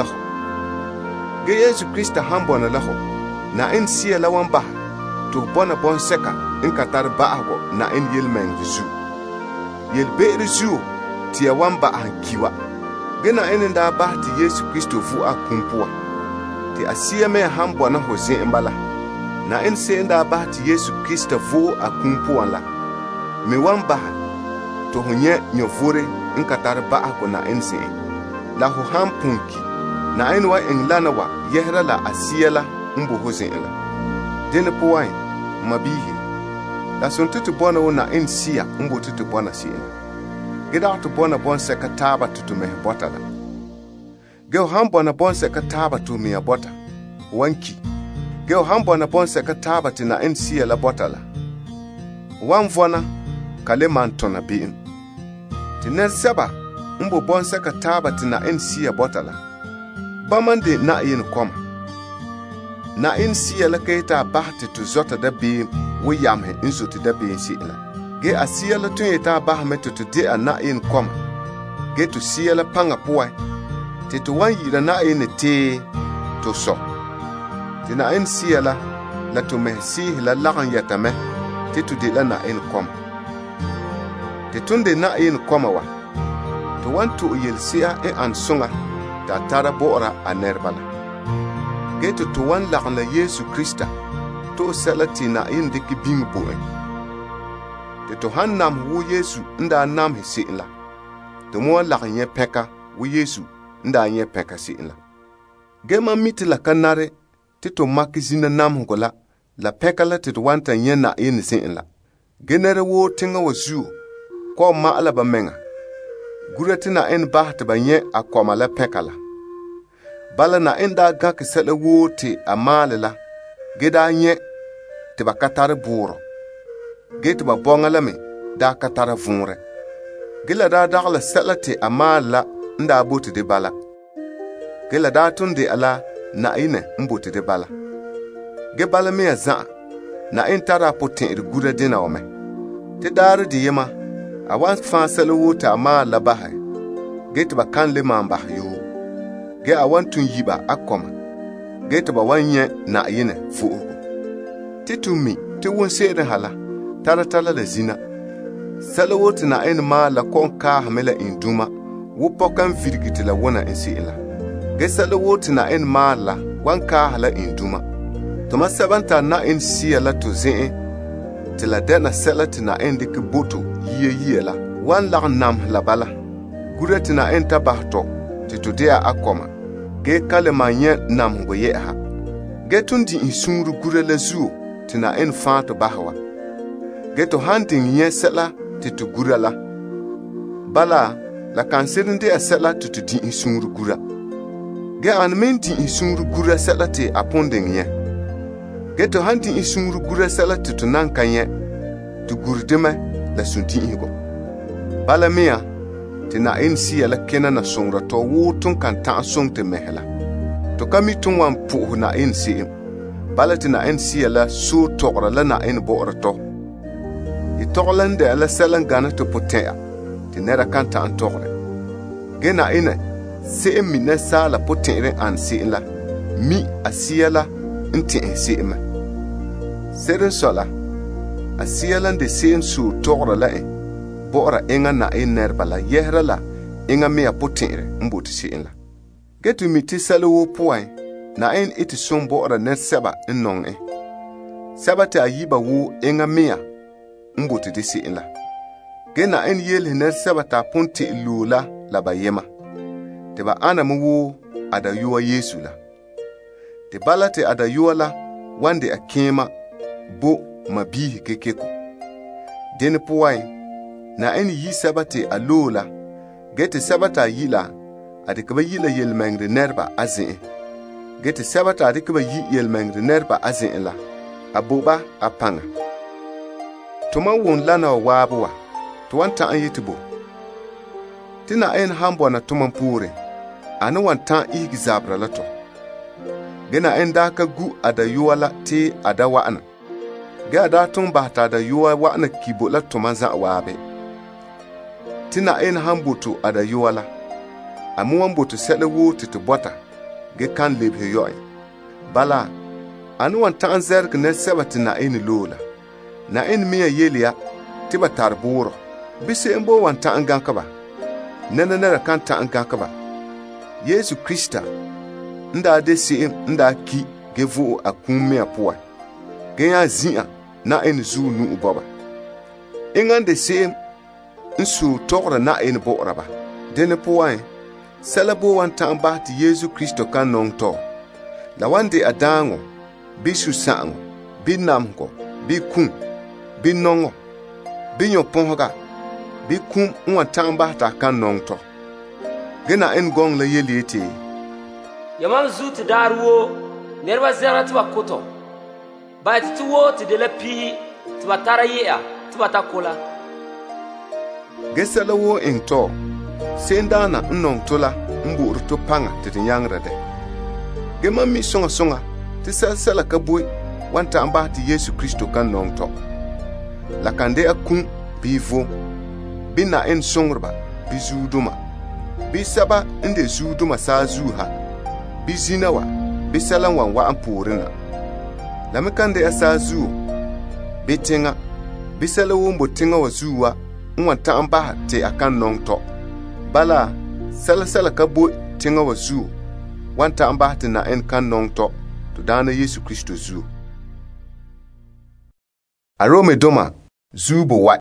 ge Yesu Krista hambona la ho na in sia la wamba to bona bon seka nka tar baago na in yelmen visu yel be rizu ti wamba ankiwa ge na in da ba ti Yesu Kristo fu akumpuwa ti asia me hambona ho se mbala na in se nda ba ti Yesu Krista fu akumpuwa la me wamba to hunye nyovore nkatar baago na ense la ho hampunki na enwa englana wa yehra la asiela mbo hozenla dene powain mabihi la sontutu bona wona ensia mbo tutu bona sina geda to bona bon sekataba tutu me botala ge hambo na bon sekataba tu me bota wanki ge hambo na bon sekataba tina ensia la botala wanvona kale mantona biin tiner seba mbo bon seka taba tina ensia botala bamande na yin koma na ensia la kaita bahti tu zota da bi wo yamhe insuti da bi sila ge asia la tuneta bahme tu de na yin koma ge tu sia la panga puai te tu wan yira na yin te to so tina ensia la tu mehsi la lagan yatame te tu de la na yin koma te tunde na yin koma wa to wantu yelsia e ansunga ta tara bora anerbala geto to wan lagna Yesu Krista to salati na yin diki bingbo te to hannam wu Yesu nda nam hisila to mo lagna peka wu Yesu nda nye peka sila gema mitila kanare te to makizina nam gola la peka la te to wanta nyena yin sila genere wo tinga wazu ko ma ala ba menga guratina en bahta banye akoma la pekala bala na enda gak sele wote amalela geda nye te bakatar buro get ba bongala me da katara vunre gila da dagla selate amala nda bote de bala gila da tunde ala na ine mbote de bala ge bala me za na entara potin gura dina ome te dar di yema awan fan sele wota ma la bahay get ba kan le mamba yo ge awan tun yiba akoma get ba wanye na yine fu titumi te won sede hala taratala la zina sele wota na en ma la konka hamela induma wo pokan virgiti la wona ensila ge sele wota na en ma la wanka hala induma to ma sabanta na en sia la to zin tila dena selati na endik boto yiye la wan lag nam la bala gurati na enta bahto titudea akoma ge kale manye nam go yeha ge tundi insuru gurele zu tina en fato bahwa ge to hunting ye sela titu gurala bala la kansirinde asela titudi insuru gura ge anmenti insuru gura selate aponding ye geto hanti isunguru gura sala tutunan kanye tu gurdema la sunti igo bala mia tina ensi ala kena na songra to wutun kan ta songte mehla to kami tun wan pu na ensi bala tina ensi ala su togra la na en borto i toglande ala salan gana to potea tinera kan ta antogre gena ina se minna sala potere ansi la mi asiala nti ensi ma seren sola asialan de sen su togra la bora enga na enerbala yehra la enga me apotere mbuti sila getu miti salo puai na en iti son bora net seba nong sabata ayiba wu enga me mbuti de sila gena en yel net sabata ponti lula la bayema te ba ana mu ada yuwa Yesu la Ti bala ti ada yuala wande a kema bo ma bihi kekeko. Deni puwai, na en yi sabati a lola, geti sabata yila, adi kaba yila yelmengri nerba azin. Geti sabata adi kaba yi yelmengri nerba azin la, a boba a panga. Tuma wun lana wa wabuwa, tuwan ta an yitibo. Tina en hambo na tuman pure, anu wan ta igi zabra lato. Gena en da ka gu ada yuala ti ada wa'ana. Ga da tun ba ta da yuwa wa'ana kibo la tuman za wabe. Tina en hambutu ada yuala. Amu wambutu selewu titi bota, ge kan lebhe yoy. Bala, anu wan ta an zerg ne sebati na en lola. Na en miya yelia, tiba tarburo. Bisi embo wan ta an gankaba. Nena kan ta an gankaba. Yesu Krista, nda de si'im nda ki gevu a kummea puwa. Genya zia na en zu nu ubaba. Ingan de si'im nsu tokra na en boraba. Dene puwa selabo wan ta an bahti Yesu Kristo kan nong to. La wande adango, bi susango, bi namko, bi kun, bi nongo, bi nyoponga, bi kun wan ta an bahta kan nong to. Gena en gong la yeliete. Yaman zuti darwo, nerva zera tiba koto. Ba ti tuwo ti de la pi, tiba tara yea, tiba takola. Gesela wo en to, sendana nong tola, mburu to panga ti nyangra de. Gema mi songa, ti sela kabui, wanta amba ti Yesu Kristo kan nong to. La kande akun bivo, bina en songrba, bizuduma. Bi saba inde zuduma sa zuha. Bi zinawa, bi salan wan wa ampurina. La mikande ya sa zu. Bi tinga, bi salawo mbo tinga wa zuwa, nwan ta ambaha te akan nong to. Bala, sala kabo tinga wa zu, wan ta ambaha te na en kan nong to dana Yesu Kristo zu. Arome doma, zu bo wat.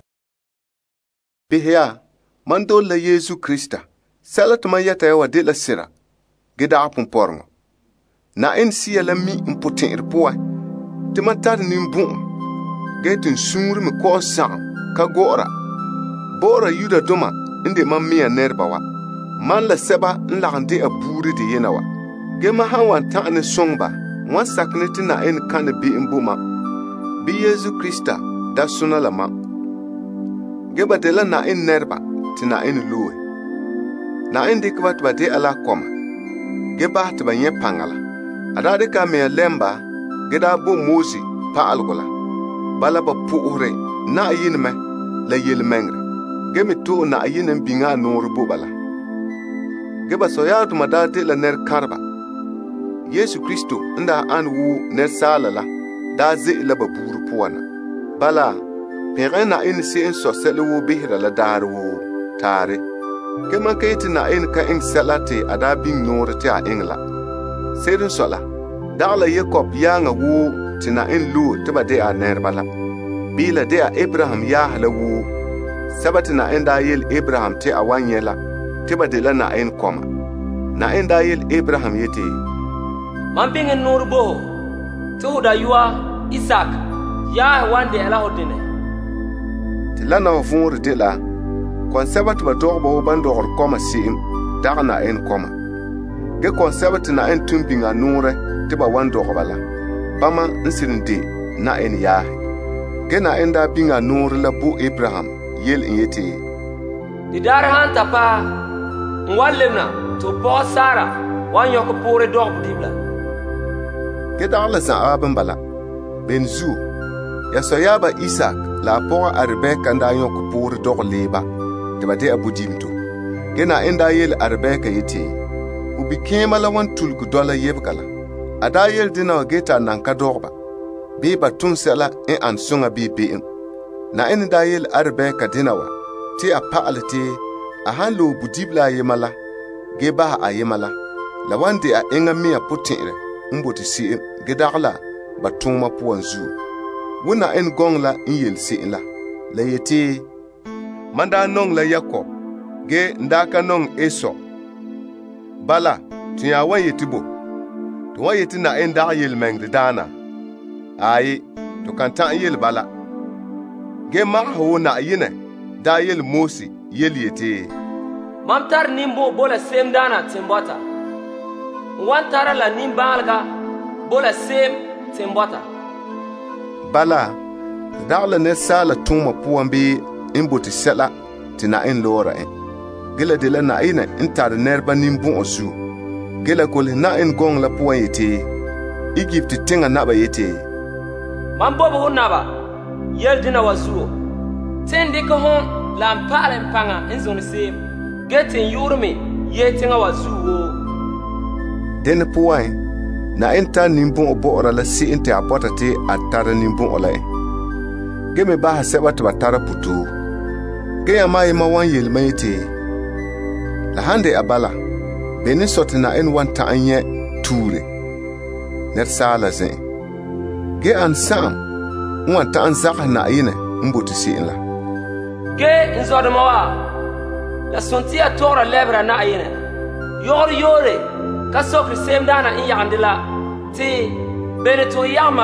Bihya, mando la Yesu Krista. Salat ma yata yawa de la sira. Gida apun porngo. Na en siya la mi impotent irpoa. Te matad nimbun. Getin sunri mi kwa sang. Ka gora. Bora yuda doma. Inde ma miya nerbawa. Man la seba nlagande a buri de yenawa. Gema hawan ta'ane songba. Wan sakneti na en kane bi imbuma. Bi Yesu Krista da suna la ma. Geba de la na en nerba. Tina en luwe. Na indi kwat ba de ala koma. Geba ta banye pangala. Adade ka me lemba geda bo mosi pa algola. Bala ba puure na yin me la yel mengre. Gemi to na yin binga nor bo bala. Geba so ya tuma da de la ner karba. Yesu Kristo nda an wu ner salala da ze la ba buru puana. Bala pere na in se en so sele wo behira la dar wo tare. Kema kaiti na en ka eng salate ada bing norte a engla. Serin sola. Dala Jacob yanga wu tina en lu tiba de a nerbala. Bila de a Abraham ya hala wu. Sabati na en da yel Abraham te a wanyela. Tiba de la na en koma. Na en da yel Abraham yete. Mamping en nurbo. Tuhuda yua Isaac. Ya wande ala hodine. Tilana wafungri de la. Konsebat ba dogbo bandogol koma sim dagna en koma. Ge konsebat na en tumbinga nure tiba wandogobala. Bama nsirinde na en ya. Ge na enda binga nure la bu Abraham yel yete. Di dar han tapa ngwalemna to po Sara wan yok pore dog dibla. Ge dagla sa aben bala. Benzu ya soyaba Isaac la po Rebecca nda yok pore dog leba. Tiba de abudimto. Gena enda yel Rebecca yete. Ubi kema la wan tulku dola yebkala. Ada yel dina geta nanka dogba. Be batun sela en ansunga bi beim. Na en da yel Rebecca dinawa. Ti a paalete a hanlo budibla yemala. Geba a yemala. La wande a enga mia putinre. Mboti si gedagla batun ma puanzu. Wuna en gongla in yel si la. La yete manda nong la Jacob, ge ndaka nong Esau. Bala, tuya wan yetibo. to wa yeti na en da yelmengde dana ai to kan ta yel bala ge ma ho na yine da yel mosi yel yete mam tar nimbo bola sem dana timbota wan tara la nimbalga bola sem timbota bala dagla ne sala tuma puambi imboti sela tina en lora en gela de la na ina intar nerba nimbu osu gela kol na en gong la puan yete Egypt tinga naba yete man bobo hunaba yel dina wazuo tende ko hon lam palen panga en zon sem getin yurmi yetinga wazuo den puan na enta nimbu obora la si inte apotate atara nimbu ola geme ba sebat batara putu ge amai ma wan yel mayete la hande abala beni sotina en wanta anye ture ner sala ze ge an sam wanta an zaka na ine mbuti sinla ge nzodmawa la sontia tora lebra na ine yor yore ka sokri sem dana in yandila ti beneto yama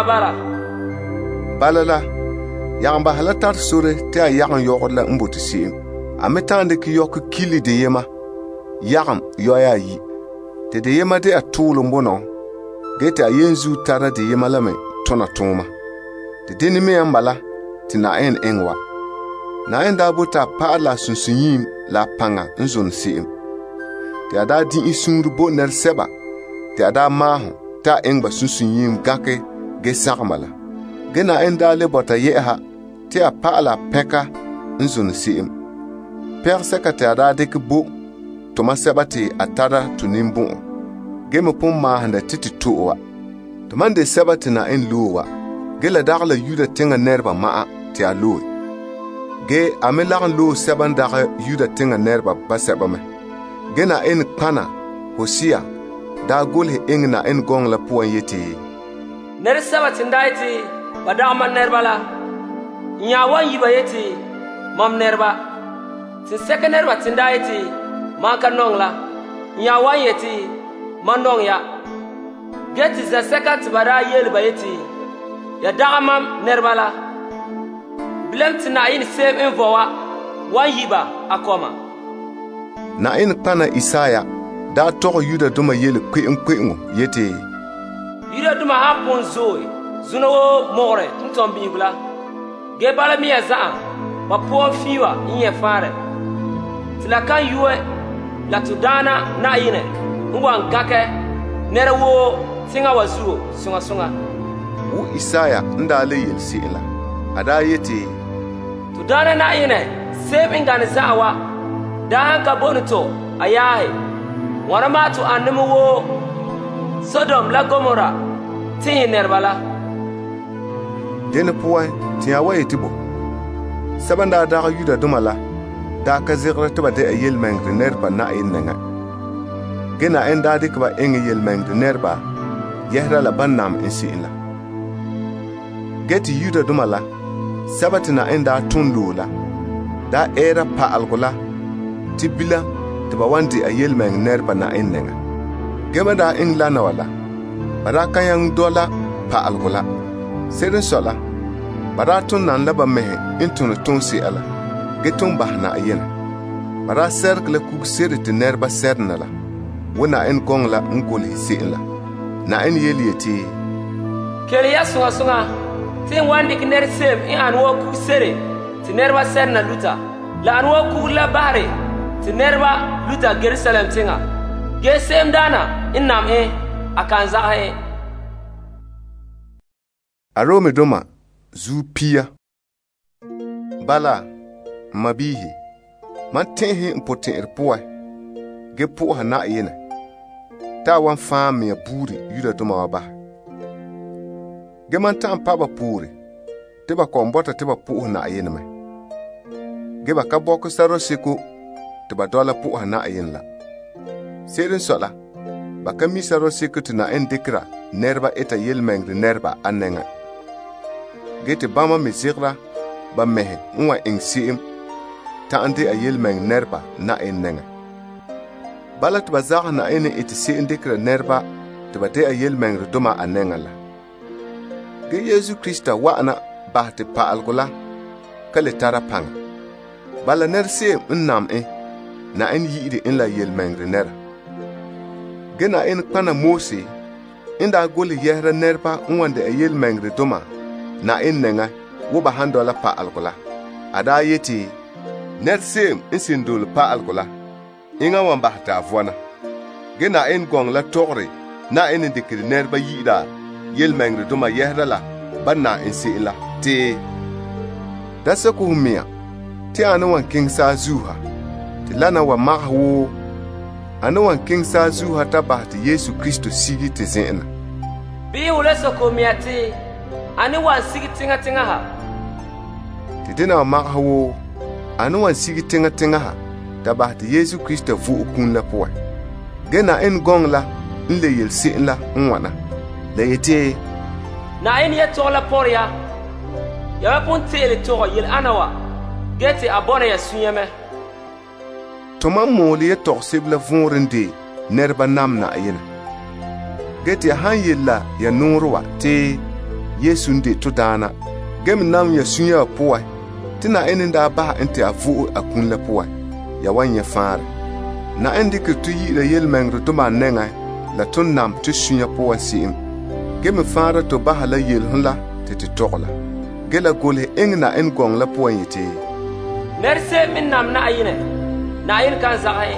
bala yamba halatar sure te a yagan yogor la mbuti sim ametande ki yok kili de yema yagam yoya yi te de yema de atulu mbono gete ayenzu tara de yema la me tona tuma te deni me ambala tina en engwa na enda buta pa la sunsunyim la panga nzon sim te ada di isunru bo ner seba te ada maho ta engba sunsunyim gake ge sakmala gena enda le bota yeha te a paala peka nzon sim perse ka te ada de bo to masebati atara tunimbu geme pom ma handa titi towa to mande sebati na en luwa gela dagla yuda tinga nerba ma te alo ge amelan lo seban daga yuda tinga nerba ba sebame gena en pana hosia da golhe engna en gong la puan yete ner sebati ndaiti badama nerba la nya wan yiba yete mam nerba tin seka nerba tindaiti maka nongla nya wan yete mandong ya geti za seka tibara yel bayeti ya damam nerba la blem tina in sem envoa wan yiba akoma na in pana Isaya da to yuda duma yel kwengo yete yuda duma hapon zoe zuno more ntombi bula ge bala mi za ba po fiwa inye fare tila kan yuwe la tudana na yine ngwan gake nere wo tinga wazuo sunga wu Isaya ndale yel sila ada yete tudana na yine sem ingane zawa dan ka bonito ayahe warama tu anmu wo Sodom la Gomora tin nerbala dene puan tiya waye tibo sabanda da yuda dumala da ka zigra tiba de yel mengre nerba na inanga gena enda dik ba eng yel mengre nerba yehra la bannam insila geti yuda dumala sabatina enda tundula da era pa algola tibila tiba wandi yel meng nerba na inanga gema da inglana wala baraka yang dola pa algola seren sola baratun nan laba mehe intun tunsi ala getun bahna ayena bara cercle ku serite nerba sernala wona en gongla ngol hisila na en yelieti keliya sunga tin wandi kner sem in anwo ku sere ti nerba serna luta la anwo ku la bare ti nerba luta Jerusalem tinga ge sem dana innam akan zahe arome doma zupia bala mabihi man tenhi impotent erpoa ge poha na yena ta wan fam me buri yuda doma waba ge man tam paba puri te ba kombota te ba poha na yena me ge ba ka boko saro siko te ba dola poha na yena seren sola ba ka mi saro siko te na endekra nerba eta yelmengre nerba anenga gete bama me zigra ba mehe nwa ingsim ta ande a yelmeng nerba na enenga balat bazar na ene eti se indekra nerba tɩ ba tɩ a yel-mengr dʋma a nengã la. Gɩ Yeesu Krista wa'ana bas tɩ pa'algo la ka le tara pãnga. Bala ned seem n nam na n yi'iri n la yel-mengr nera. Gɩ na n kpãna Moose n daa gol yɛsra nɛrba n wãnde a yel-mengr dʋma na n nengã wo ba sãn dɔla pa'algo la. A daa yetɩ ned seem n sẽn dol pa'algo la yẽngã wan bas t'a vɔna. Gɩ na n gɔng la togre na n dɩkd nɛrba yi'ira yel-mengr dʋma yɛsra la ba na n se'en la tɩ da sek f mia tɩ a ne wan kẽng saazuusã tɩ la na wa mags woo. A ne wan kẽng saazuusã t'a bas tɩ Yeesu Kristo sigi tɩ zẽ'ena. Bɩ fu le sok f mia tɩ a ne wan sig tẽngã-tẽngãsã. Tɩ dẽna wa mags woo, a ne wan sig tẽngã-tẽngãsã t'a bas tɩ Yeesu Krista vʋʋg kũun la pʋgẽ. Gẽ na n gɔng la n le yel se'en la n wãna la yetɩ na n yɛ tog la põr ya. Ya wa pʋn teele tog yel ãna wa gẽ tɩ a bɔna ya sũ-yãmɛ. Tɩ mam mool yɛ tog-seb la võor n de nɛrba nam na a yena. Gẽ tɩ ya sãn yella ya noor wa tɩ Yeesu n de tʋ-daana, gẽ me nam ya sũ-yã wã pʋgẽ tɩ na n daa bas n tɩ a vʋʋg a kũun la pʋgẽ, ya wa yẽ fãare. Na n dɩkr tɩ yi'ira yel-mengr dʋma a nengẽ la tõnd nam tɩ sũ-yã pʋgẽ se'em. Gẽ me fãara tɩ basa la yel-sẽn la tɩ tɩ tog la. Gẽ la golse eng na n gɔng la pʋgẽ yetɩ ned seem n nam na a yɩnɛ, na a yɩn kan zagẽ.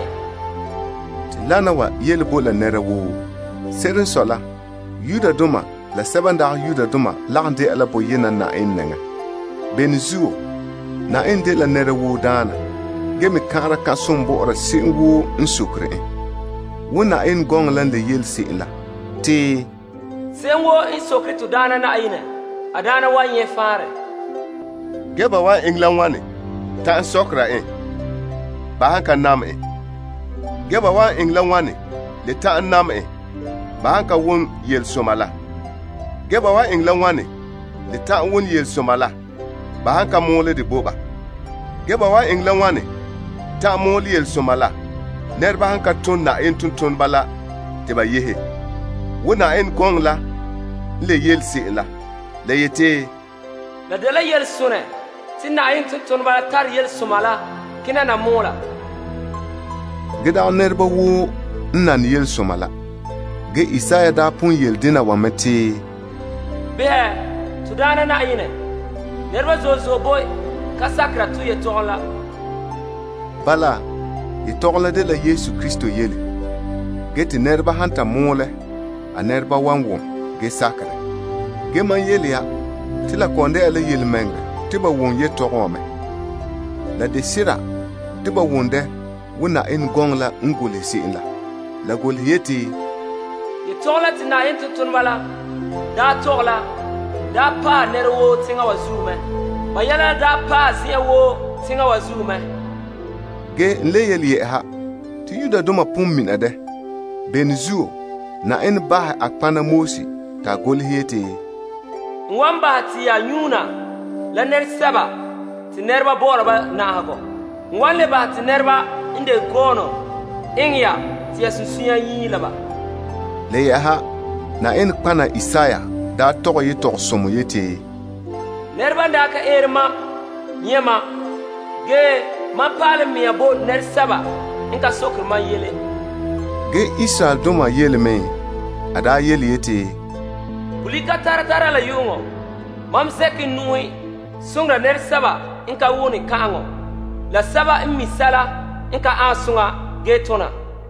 Tɩ lana wa yel bo la neda woo. Sed n sɔ la, Yuda-dʋma la sɛba n dag Yuda-dʋma lag n de la bo-yena na n nengẽ. Ben zuo, na n de la neda woo daana. Gẽ me kãgra kãsem bʋ'ɔra se'em woo n sokre wẽ na n gɔng la n le yel se'en la tɩ se'em woo n sokre tɩ daana na a yɩnɛ, a daana wa yẽ fãare. Gẽ ba wa n la wãne t'a n sokra ba sãn ka nam Gẽ ba wa n la wãne le t'a n nam ba sãn ka wʋm yel-sõma la. Gẽ ba wa n la wãne le t'a n wʋm yel-sõma la ba sãn ka moolde boba. Gẽ ba wa n la wãne t'a mool yel-sõma la nɛrba sãn ka tõnd na n tʋm-tʋmdba la tɩ ba yese. Wẽ na n gɔng la n le yel se'en la yetɩ la de la yel-sõne tɩ na n tʋm-tʋmdba la tar yel-sõma la kẽna na moola. Gẽ dag nɛrba woo n nan yel-sõma la. Gẽ Isaya daa pũn yel dẽna wame tɩ bɩ tɩ daana na a yɩnɛ, nɛrba zoog-zoog boy ka sakra tɩ ye tog la. Bala, y tog la de la Yeesu Kristo yele. Gẽ tɩ nɛrba sãn ta moolɛ, a nɛrba wan wʋm gẽ sakre. Gẽ man yel ya tɩ la kõnde a la yel-mengre tɩ ba wʋm ye tog wame. La de sɩda tɩ ba wʋmdɛ wẽ na n gɔng la n gʋls se'en la gʋls yetɩ ye tog la tɩ na n tʋm-tʋmdba la daa tog la daa paa ned woo tẽngã wa zuumɛ. Ba yɛla la daa paa zɩã woo tẽngã wa zuumɛ. Gẽ n le yel yɛ'ɛsa tɩ Yuda-dʋma pũn mina dɛ. Ben zuo, na n basɛ a kpãna Moose t'a gʋls yetɩ n wan bas tɩ yaa yũuna la ned sɛba tɩ nɛrba baoorba naasgɔ. N wan le bas tɩ nɛrba n de goono ẽng ya tɩ ya sũ-sũyã yĩi laba. La yɛ'ɛsa, na n kpãna Isaya daa tog ye tog-sõmo yetɩ nɛrba daa ka eer ma yẽma, gee man paal mia bo ned sɛba n ka sokr man yele. Gẽ Israel-dʋma yelme a daa yel yetɩ puli ka tara la yʋngɔ, mam zɛk n nuhi sõngda ned sɛba n ka wʋni kãngɔ, la sɛba n mi sɛla n ka ãa sõŋa gee tõna.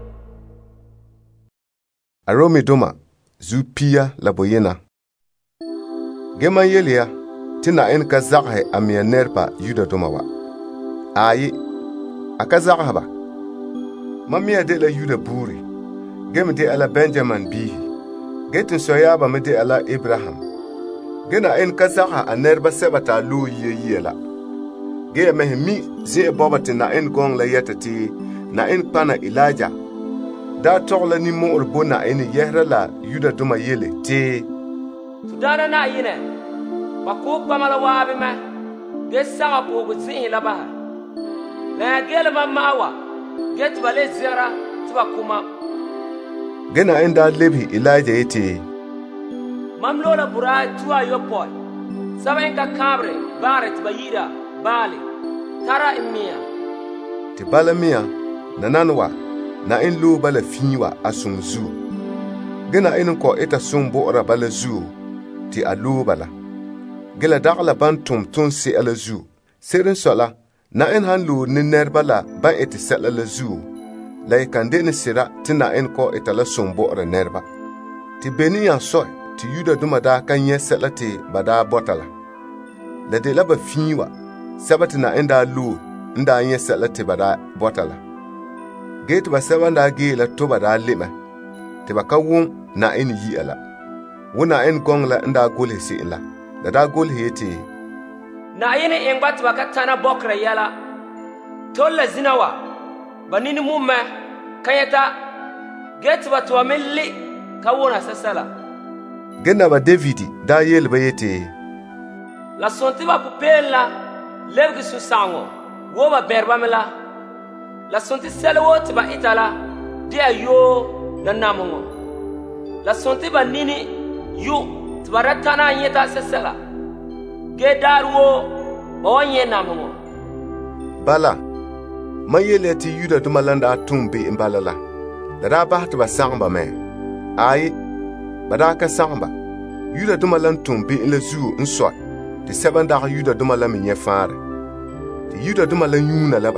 A Rome-dʋma zu-pia la bo-yena. Gẽ man yel ya tɩ na n ka zagsɛ a mia nɛrba Yuda-dʋma wa. Aaye, a ka zagsba. Mam mia de la Yuda buuri, gẽ me de la Benjamin biisi, gẽ tɩ soyaaba me de la Abraham. Gẽ na n ka zagsã a nɛrba sɛba t'a loog yiyã la. Gẽ ya me sẽn mi zẽ bɔba tɩ na n gɔng la yɛta tɩ na n kpãna Elija daa tog la nin-moor bo na n yɛsra la Yuda-dʋma yele tɩ tɩ daana na a yɩnɛ, ba kʋʋ kpama la waabe mɛ, gẽ sagã pʋʋg zĩ'is la basɛ. La ya gelma ma'a wa, gẽ tɩ ba le zẽgra tɩ ba kʋma. Gena inda lebhi Elijah yete mam lola bura tuwa yopol saben ka kabre baret bayira bale tara imia ti bala mia nananwa na in lo bala fiwa asung zu. Gena in ko eta sung bo ora bala zu ti alu bala. Gela dagla ban tum se ala zu. Seren sola na in han lu ni nerbala ban eti sela la zu. La ikande ni sira ti na in ko eta la sung bo ora nerba. Ti beni yan soy ti yuda duma da kan ye sela ti bada botala. La de la ba fiwa sabati na inda lu nda ye sela ti bada botala. Gate ba sabanda ge la to bada lima. Ti ba kawun na in yi ala. Wuna in gong la nda gole si ila. Da gole yete na yene engbat bakatana bokra yala tolla zinawa banini mumme kayata get batwa milli kawona sasala gena ba Davidi da yel bayete la sonti ba pupella lewgi su sango wo ba berbamela la sonti selwo tiba itala dia yo na namongo la sonti ba nini yu tbaratana yeta sesela gedarwo onye namongo bala mayele ti yuda dumalanda tumbe imbalala da ba ta samba me ai bada ka samba yuda dumalan tumbe in la zu nso de sebanda yuda dumalan menye fare de yuda dumalan yuna laba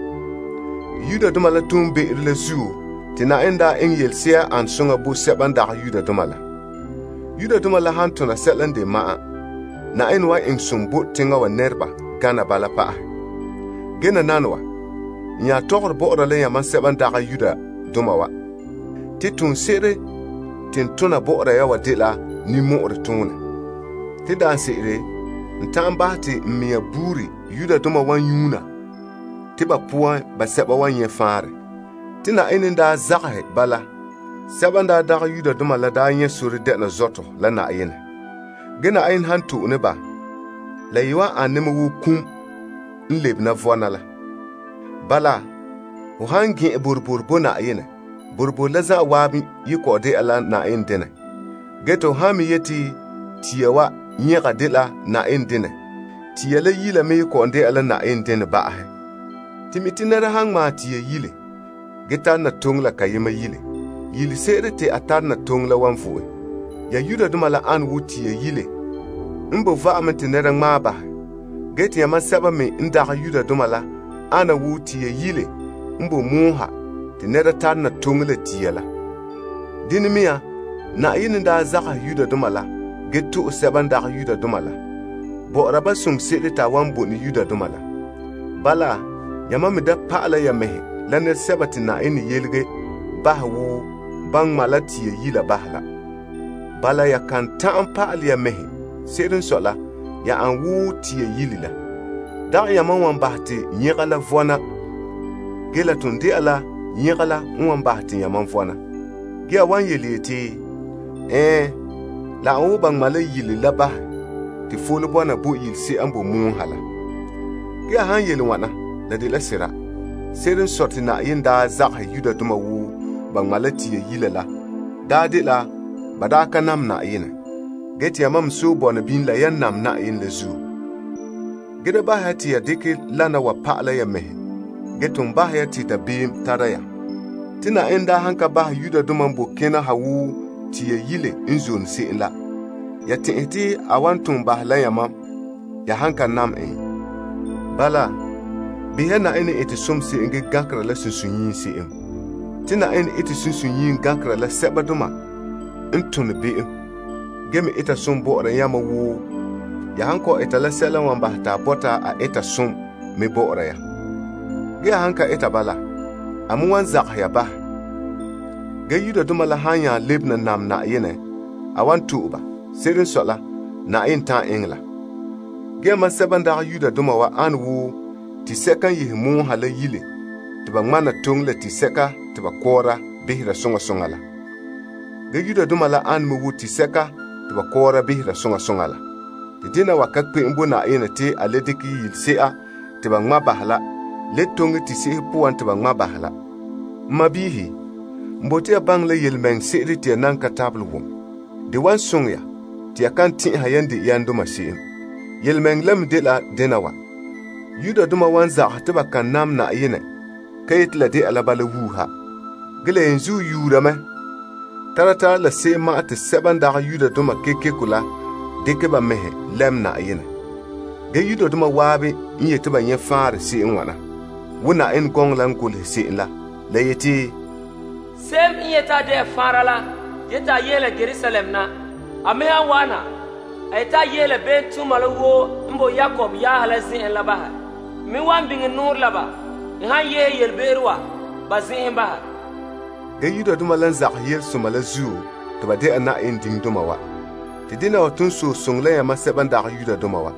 yuda dumalan tumbe in la zu tina enda en yelsia an sunga bu sebanda yuda dumalan yuda dumala hantuna selande maa na enwa in sumbu tinga wa nerba gana bala pa gena nanwa nya togor bo orale ya man seban daga yuda dumawa titun sere tintuna bo ora ya wadila ni mo ortuna tidan sere ntamba ti miya buri yuda duma wan yuna tiba puan ba seba wan ye fare tina eninda zaghe bala sabanda daga yuda duma la da yin suri de na zoto la na ayin gena ayin hantu ne ba la yiwa anemu wu kum nleb na vona la bala o hangi burbur bona ayin burbur la za wabi yiko de ala na ayin dene geto hami yeti tiyawa nyega de la na ayin dene tiyala yila me ko de ala na ayin dene ba ha timitinara hangma tiye yile geta na tungla kayima yile yili sere te atar na tongla wanfuwe ya yuda dumala an wuti ya yile mbo va amante nera ngaba geti ya masaba me ndaga yuda dumala ana wuti ya yile mbo muha te nera tar na tongla tiyala dinimiya na yin nda zaka yuda dumala getu seba ndaga yuda dumala bo raba sum sere ta wambo ni yuda dumala bala yama me da pala ya mehe laner sebati na ini yelge bahwu bang malati ya yila bahla bala ya kan tampa aliya mehe serin sola ya an wuti ya yilila da ya man wan bahti nyegala vona gela tundi ala nyegala wan bahti ya man vona ge wan yeliti la o bang malay yilila bah ti fulu bona bu yilsi ambo mun hala ge han yeli wana la de la sira serin sortina yinda zakha yuda duma wu bang malati ya yilala dade la badaka nam na yina geti amam su bona bin la yan nam na yin lezu gede ba hati ya dike lana wa pala ya mehe getum ba hati da bim taraya tina inda hanka ba yuda duma bokena hawu ti ya yile inzon se ila ya tinti awantum ba la ya mam ya hanka nam bala bihena ene eti somse inge gakra la sunsunyin se tina ene eti sunsunyin gakra la sebaduma intun be gemi ita sum bo ora yama wu ya hanko ita la selan wan bahta bota a ita sum me bo ora ya ge hanka ita bala amu wan zak ya ba ge yuda duma la hanya lebna nam na yene awan tuba serin sola na inta engla ge ma sebanda yuda duma wa an wu ti sekan yi mu hala yile tiba ngmana tongle ti seka tiba kora bihira songa songa la ge yuda duma la an mu wuti seka tiba kora bihira songa songa la dina wakakpe mbona ina te alediki yilsea tiba ngma bahla le tongi ti se puan tiba ngma bahla mabihi Mbotia bang la yelmeng siri tia nan ka tabl wum. De wan songya tia kan ti hayandi yandu masin. Yelmeng lem de la denawa. Yuda duma wan za hatiba kan nam na yene. Kayit la de ala bala wuha. Gile enzu yura me. Tarata la se ma ati seban da yuda duma keke kula. Deke ba mehe lem na yene. Ge yuda duma wabi nye tiba nye far si wana. Wuna en gong lan kul si la. La yeti. Sem yeta de farala. Yeta yele Jerusalem na. Ameha wana. Aita yele ben tumala wo mbo Yakob ya halazin en labaha. Mi wan bingi nur laba. Nhan ye yel berwa. Bazin baha. Ge yuda duma lan zak yel sumala zu. Tuba de ana en ding duma wa. Ti dina watun so song la yama seban da yuda duma wa.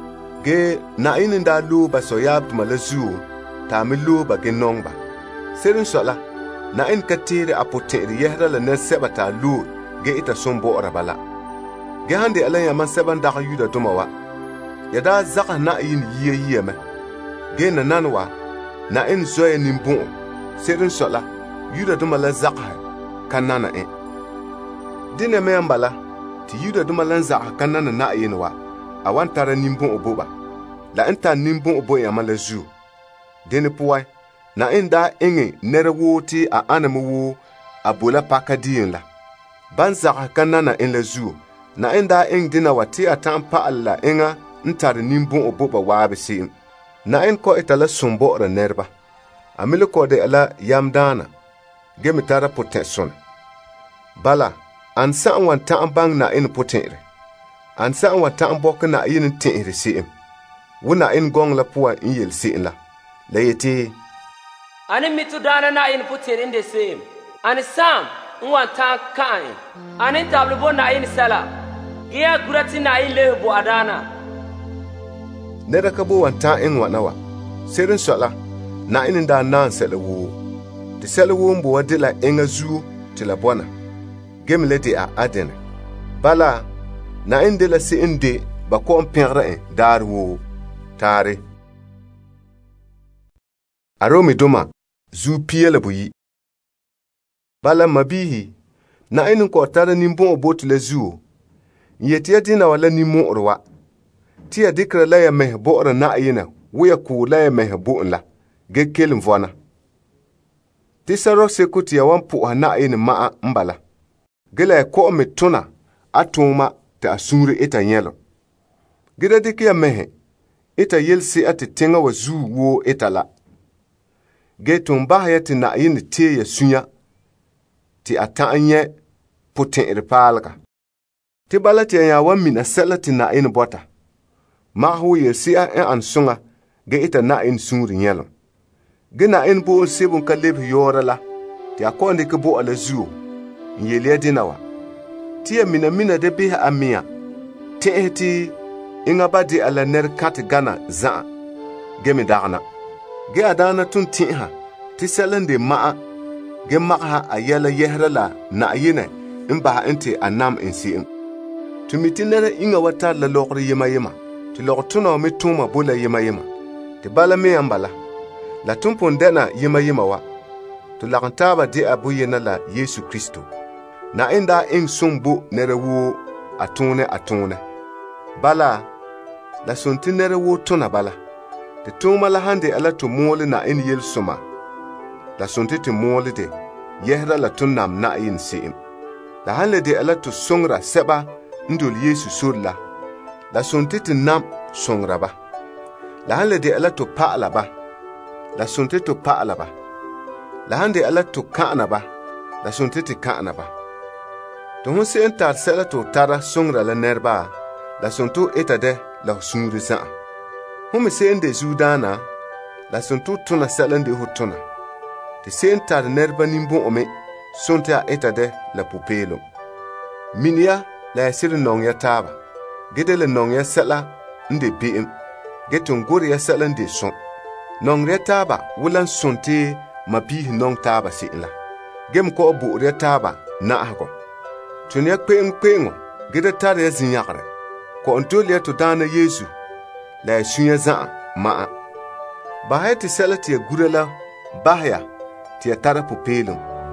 Ge na inin da lu ba so yab duma la zu. Ta mi lu ba ge nong ba. Serin sola. Na in katiri apotere yehra la nen seba ta lu. Ge ita sombo ora bala. Ge hande ala yama seban da yuda duma wa. Yada zaka na in yiye me. Ge na nanwa. Na in zoye nimbon. Serin sola. Yuda duma la zaka kanana en. Dine me ambala. Ti yuda duma lan zaka kanana na yinwa. Awan tara nimbon oboba. La enta nimbon obo yama la zu. Dine puwai. Na inda inge nere woti a anamu wo a bola pakadiyin la. Ban zaka kanana in la zu. Na inda ing dina wati a tampa alla inga ntari nimbon oboba waabe siim. Na in ko itala sumbo ora nerba. Amile ko de ala yamdana. Gemi tara potenson. Bala, an sa'an wan ta'an bang na in potenre. An sa'an wan ta'an bok na in tenre siim. Wuna in gong la puwa in yel siim la. La yeti. Ani mitu dana na in potenre in de siim. Ani sam, wan ta'an kain. Ani tablubo na in sala. Gia gurati na in lebo adana. Neda kabo wan ta'an in wanawa. Serin sola, na in da nan sela wo. Ti sela wo mbo wadila inga zu tila bona. Gemle de a adene. Bala, na in de la si inde ba ko mpengre en dar wo. Tare. Aromi doma, zu piye la buyi. Bala mabihi, na in ko tara nimbon obot le zu. Yetia dina wala nimbon orwa. Tia dikra la ya meh bo ora na ayina, wuya ku la ya meh bo la. Ge kelim vwana. Tisaro sekuti ya wampu na ayina maa mbala. Gila ko me tuna atuma ta asure ita nyelo. Gida diki ya mehe ita yelsi ati tenga wa zu wo ita la. Ge tumba ya ti na ayina te ya sunya ti atanye putin iripalga. Ti bala ti ya wamina sela ti na ayina bota. Mahu yelsi a ansunga ge ita na ayina suri nyelo. Gina ayina bo sebun ka lebi yora la ti akonde ke bo ala zuo. Nyele dinawa. Tia mina de biha amia. Teheti inga badi ala ner kat gana za. Gemi dagna. Ge adana tun tiha. Tiselende maa. Ge maa ayala yehrala na ayine. Imbaha ente anam insiim. Tumiti nere inga wata la lokri yema. Ti loktuna mituma bula yema. Ti bala me ambala. La tumpon dena yema wa. Tu lakantaba de abuyena la Yesu Kristo. Na inda ing sumbu nere wo atune. Bala, la sunti nere wo tuna bala. Te tuma la hande ala tu mole na in yel suma. La sunti ti mole de, yehra la tunam na in siim. La hande de ala tu songra seba ndul Yesu surla. La sunti ti nam songra ba. La hande de ala tu paala ba. La sunti tu paala ba. La hande ala tu kaana ba. La sunti ti kaana ba. To hun se entar sela to tara songra la nerba la sonto etade la sungri sa. Hun me se ende zudana la sonto tuna sela nde hutuna. Te se entar nerba nimbo ome sonta etade la pupelo. Minia la yasir nongya taba. Gede le nongya sela nde biim. Getun gori ya sela nde son. Nongya taba wulan sonte mabihi nong taba si ila. Gem ko bu re taba na ago. Tunya kwengo gida tare ya zinyakre ko ontoli ya dana Yesu la ya sunya za maa bahaya ti selati ya gurela bahaya ti ya tara pupelum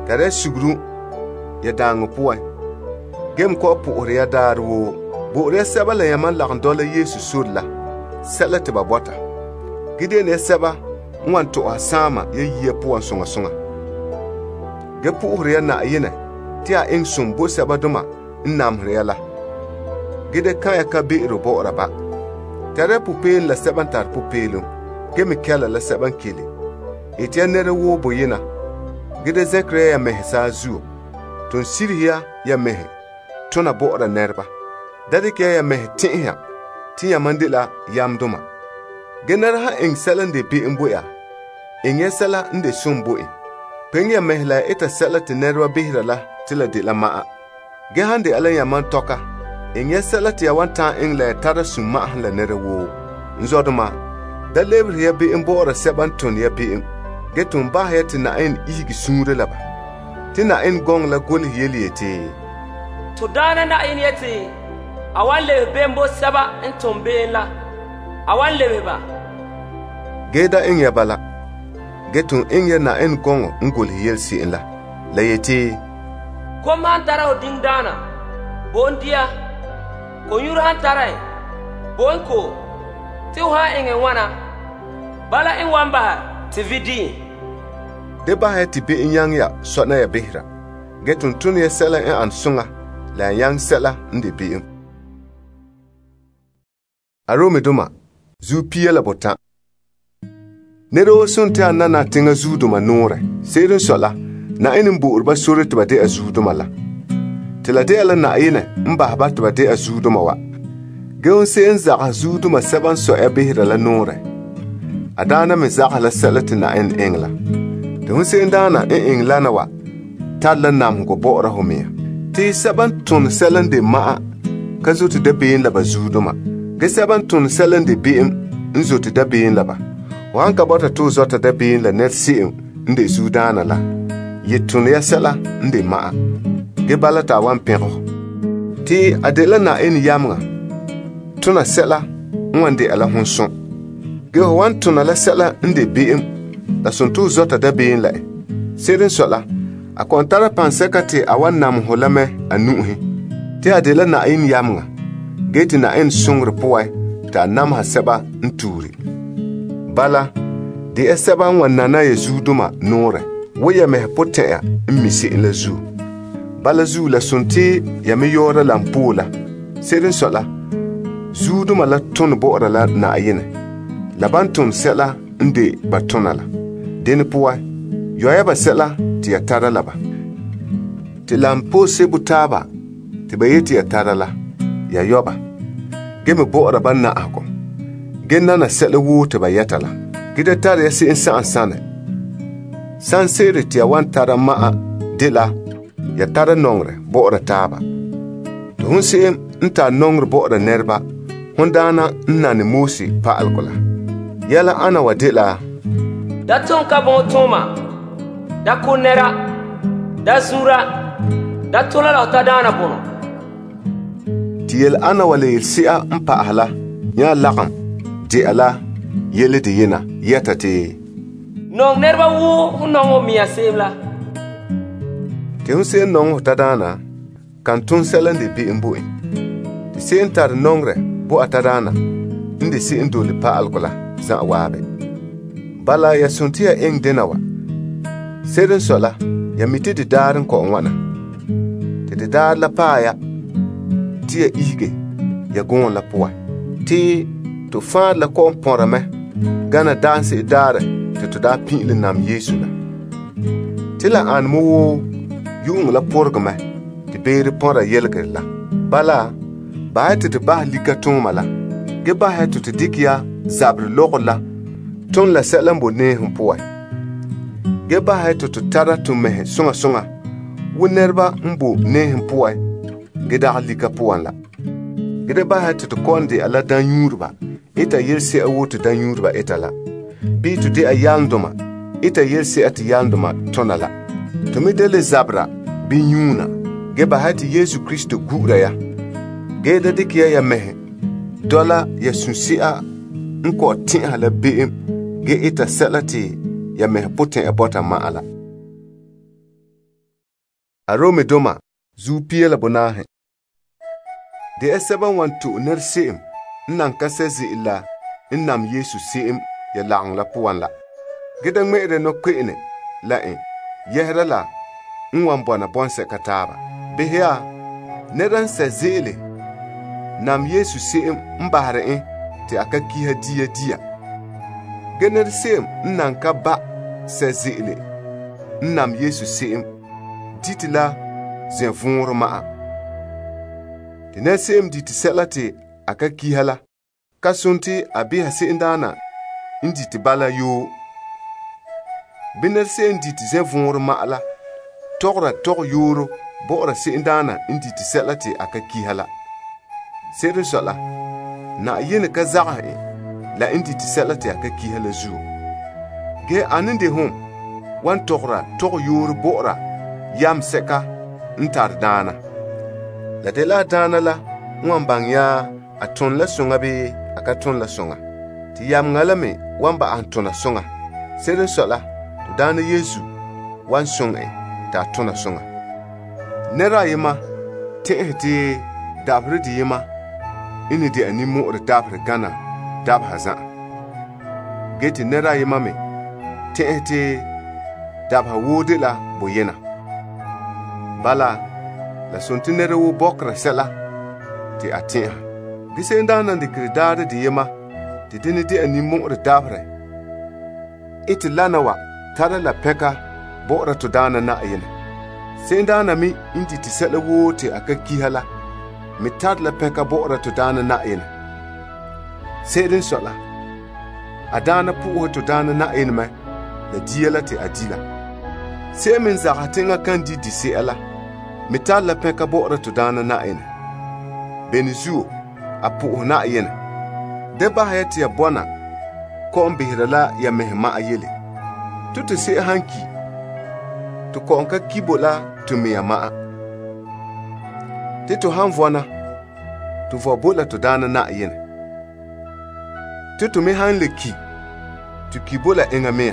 tare sugru ya daangu puai gem ko puur ya daar wo buure seba la yaman la ndola Yesu surla sela te babota gide ne seba wan to asama ya yie puan songa songa ge puur ya na yene tia ing sumbo seba duma nam rela gide kaya ka bi ro bo raba tare pupel la seba tar pupelum gem kala la seba kili etianere wo boyina gide zekre ya mehsa zu ton siriya ya mehe tona bo'ra nerba dadike ya mehe tiya mandila yamduma genar ha ing selande bi imboya inge sela nde sumbo penge mehla eta sela te nerba bihrala tila de la maa ge hande ala ya man toka inge sela te wanta ing la tada summa la nerwo nzoduma da lebri ya bi imbora seban ton ya bi getun ba ya tina en igi sunre laba tina en gong la gol yeliete to dana na en yete awalle bembo saba en tombe la awalle ba geda en ya bala getun en ya na en gong ngol yelsi en la yete ko man tara oding dana bondia ko yur han tara bonko ti ha en wana bala en wamba ti vidi de ba heti be inyang ya sona ya behra getun tun ya sela en an sunga la yang sela ndi bi arome duma zu pia la bota nero sunta nana tinga zu duma nore serin sola na inin bu urba surit ba de azu duma la tila de ala na ine mba ba ba de azu duma wa geun sen za azu duma seban so e behra la nore adana me za ala salatina en engla de hun sen dana en engla na wa talla nam go bora homia ti saban tun selande ma kazuti de bin la bazuduma ge saban tun selande bin nzuti de bin la ba wan ka bota tu zota de bin la net sim nde sudana la yitun ya sela nde ma ge balata wan pero ti adela na en yamga tuna sela nwande ala hunson ge wan tuna la sela nde bin la suntu zota de bin la serin sola a kontara pansekati awan nam holame anuhi ti adela na in yamga geti na en sungre puai ta nam haseba nturi bala di eseba wanana yezuduma nore woya me potea misi la zu bala zu la sunti ya me yora lampula serin sola zuduma la tun bora la na ayine labantun sela ndi batonala den puai yoya ba sela ti atara laba ti lampo sebutaba ti bayeti atara la ya yoba geme bora banna ako genna na sela wu ti bayatala gida tare ya si insa ansane san sere ti awan tara maa dila ya tara nongre bora taba to hun si nta nongre bora nerba hundana nna ni musi pa alkola yala ana wa dila da ton ka bon toma da kunera da sura da tola la ta dana bono tiel ana wale yelsia mpa ahla nya laqam di ala yele de yena yatate non nerba wu no miya sebla te hunse non ta dana kantun selande bi imbuin ti sentar nongre bo atadana ndi si indoli pa alkola za wabe bala ya suntia eng denawa seden sola ya miti di darin ko wana te di dar la paya ti ya ige ya gon la puwa ti to fa la ko porame gana danse dare te to da pin le nam Yesu la ti la an mo yung la porgama ti bere pora yelger la bala ba ti ba likaton mala ge ba ha ti dikia zabr lokola ton la selambo ne humpuwa ge ba ha to tara to mehe sunga wunerba mbo ne humpuwa ge da lika puwan la ge ba ha to konde ala dan yurba ita yelse awoto dan yurba etala bi to de ayandoma ita yelse at yandoma tonala to me dele zabra bi yuna ge ba ha ti Yesu Kristo gura ya ge da dikia ya mehe dola ya sunsia nko tin hala bi ge ita salati ya me putin e bota maala a Rome doma zu piela bonahe. De eseban wan tu ner seem nan kase zila innam Yesu seem ya lang la puan la. Gidan me no kwene la yehra la nwan bona bonse kataba. Behia nedan se zile nam Yesu seem mbahare te akaki dia. Gener seem nan ka ba se zile nam Yesu seem ditila zen vunro maa. De ne seem dit selate akaki hala kasunti abiha seindana inditi bala yo. Biner seem dit zen vunro maa la togra tog yoro bora seindana inditi selate akaki hala. Sere sola na yene ka zaga la inditi selate akaki hala zu. Ge aninde hum wan togra tog yoro bora yam seka ntar dana. La de la dana la wan bangya aton la songa be akaton la songa. Ti yam ngalame wan ba antona songa. Sere sola to dana Yesu wan songa ta tona songa. Nera yema te dabre di yema ini de animu or dabre gana dab hazan. Geti nera yema me te dab hawode la boyena. Bala la sontinere wo bokra sela te atia. Gisenda nan de kredade di yema te dini de animu or dabre. Iti lanawa tara la peka bokra to dana na ayene. Senda mi inti ti sela wo te akaki hala mi tad la peka bora to dana na ina. Sedin sola adana pu to dana na ina me la diela te adila. Se min za hatinga kan di sela mi tad la peka bora to dana na ina. Benizu apu na ina. De ba hayati ya bona ko mbihirala ya mehma ayele. Tutu se hanki to konka kibola to miyama. Tito hanvwana to vobola to dana na yen. Tito me hanle ki to kibola engamea.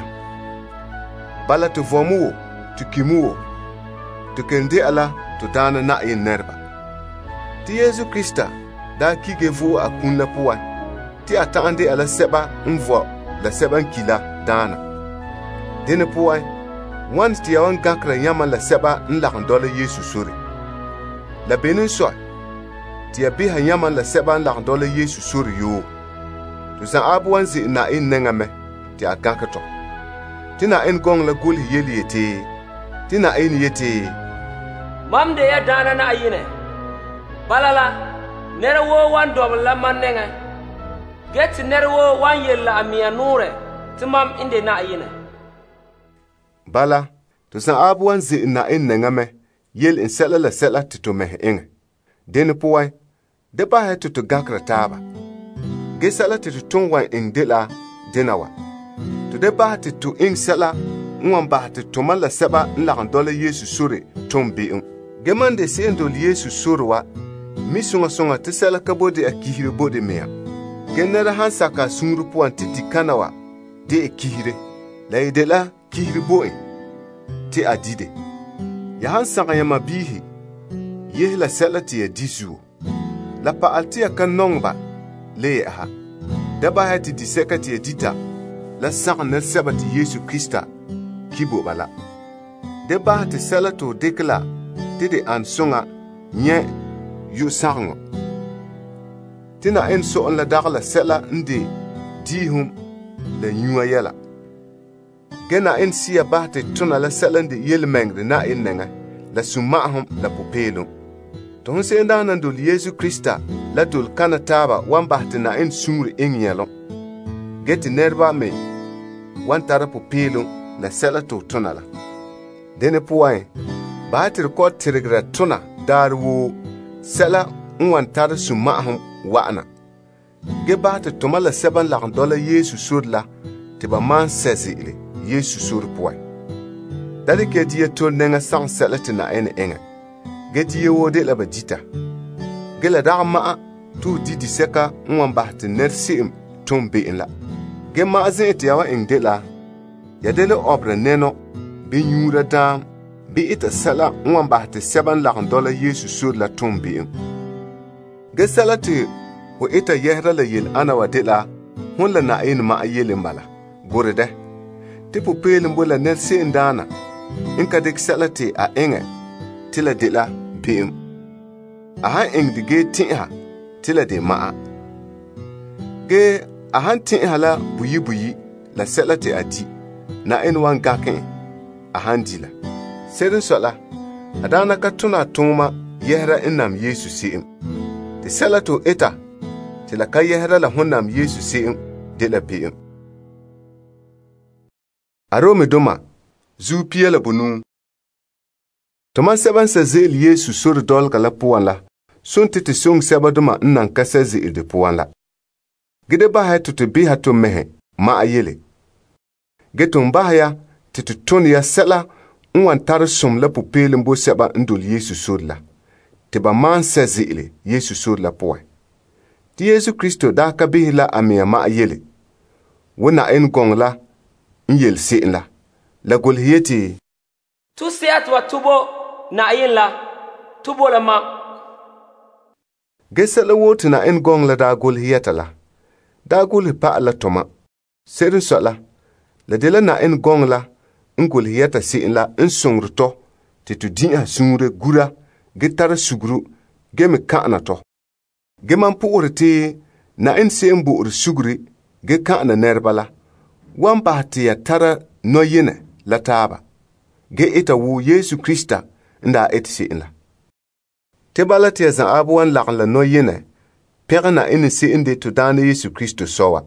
Bala to vomuo to kimuo to kende ala to dana na yen nerba. Ti Yesu Krista da kigevu akunla puwa. Ti atande ala seba mvo la seba nkila dana. Dene puwa wan ti yawan gakra yama la seba nlakandole Yesu suri. La benin soy ti abiha yama la seba nlakandole Yesu suri yo. Tu san abuwan zi na in nengame ti agakato. Ti na in gong la gul yeli yete. Ti na in yete. Mam de ya dana na ayine. Balala nere wo wan dobla man nenga. Get nere wo wan yella amia nure. Ti mam inde na ayine. Bala, to san abuwan zi na in nengame, yel in sela la sela tito mehe inge. Dene puwai, de ba he tito gakra taba. Ge sela tito tungwa in dila dinawa. To de ba tito ing sela, ngwan ba tito man la seba nlakandole Yesu suri tumbi un. Ge man de se ndol Yesu suri wa, mi sunga sunga te sela kabode a kihire bode mea. Ge nera hansaka sungru puwan titi kanawa, de e kihire. La idela kihire boe. Ti adide. Ya hansaka ya mabihi. Yeh la selati ya disu. La pa alti ya kanongba. Le aha. Daba hati di sekati ya dita. La saka nel sebati Yesu Krista. Kibo bala. Daba hati selato dekla. Tide ansonga. Nye yu sango. Tina en so on la dagla sela ndi. Dihum. La nyua yela. Gena en siya bahte tuna la selande yelmengre na en nenga la sumahum la pupelum. Ton se ndana ndul Yesu Krista la dul kana taba wan bahte na en sumri engyelom. Geti nerba me wan tara pupelum la selato tuna la. Dene puwain bahte rekord tirigra tuna darwo sela wan tara sumahum waana. Ge bahte tuma la seban la dola Yesu surla tiba man sezi ile. Yesu sur puai. Dali ke dia to nenga sang selati na ene enga. Ge dia wode la badita. Ge la dama tu di seka ngwan bahti nersim tumbe in la. Ge ma azin eti yawa in de la. Ya dele obra neno be nyura dam bɩ ita sɛla n wan bas tɩ sɛb n lagem dɔla Yeesu sod la tʋʋm bɩ'em. Ge sɛla tɩ fo ita yɛsda la yel ãna wa de la hon la Na'in ma'a yele n bala, gʋrdɛ tɩ pʋ-peelem bo la ned se'em daana n ka dɩk sɛla tɩ a ẽngɛ tɩ la de la bɩ'em. A sãn ẽngdi gee tẽ'sa tɩ la de ma'a. Gee a sãn tẽ'sa la buyi la sɛla tɩ a di, Na'in wan gãkẽ a sãn di la. Sẽd n sɔ la, a daana ka tʋna a tʋʋma yɛsda n nam Yeesu se'em. Tɩ sɛla tɩ f eta tɩ la ka yɛsda la fõn nam Yeesu se'em de la bɩ'em. A Rome-dʋma zuu pia la bu-nuu. Tɩ mam sɛba n sa zeel Yeesu sor dɔlga la pʋgã la, sõn tɩ tɩ sõng sɛba-dʋma n nan ka sa ze'elde pʋgã la. Gɩdɛ basɛ tɩ tɩ bɩsa tɩ mesẽ ma'a yele. Ge tɩ n bas ya tɩ tɩ tõnd ya sɛla n wan tar sõm la pʋ-peelem bo sɛba n dol Yeesu sor la, tɩ ba maan sɛ ze'ele Yeesu sor la pʋgẽ. Tɩ Yeesu Kristo daa ka bɩs la a mea ma'a yele, wo Na'in gõng la n yel se'em la gʋls yetɩ: tʋ sɛya tɩ wa tʋbo Na'in la, tʋbo la mam. Ge sɛla woo tɩ Na'in gõng la daa gʋls yɛta la, daa gʋls pa'a la tʋma. Sẽd n sɔ la de la Na'in gõng la n gʋls yɛta se'em la n sõngd tɔ tɩ tɩ dĩ'asa sũurã gura ge tar sugru ge me kã'ana tɔ. Ge mam pʋgr tɩ Na'in se'em bo'or sugri ge kã'ana nɛrba la wan bas tɩ ya tara no-yẽnɛ la taaba, ge ita wʋʋ Yeesu Krista n daa et se'em la. Tɩ bala tɩ ya zã'aab wan lagem la no-yẽnɛ pẽg Na'in se'em de tɩ daana Yeesu Kristo sɔ wa.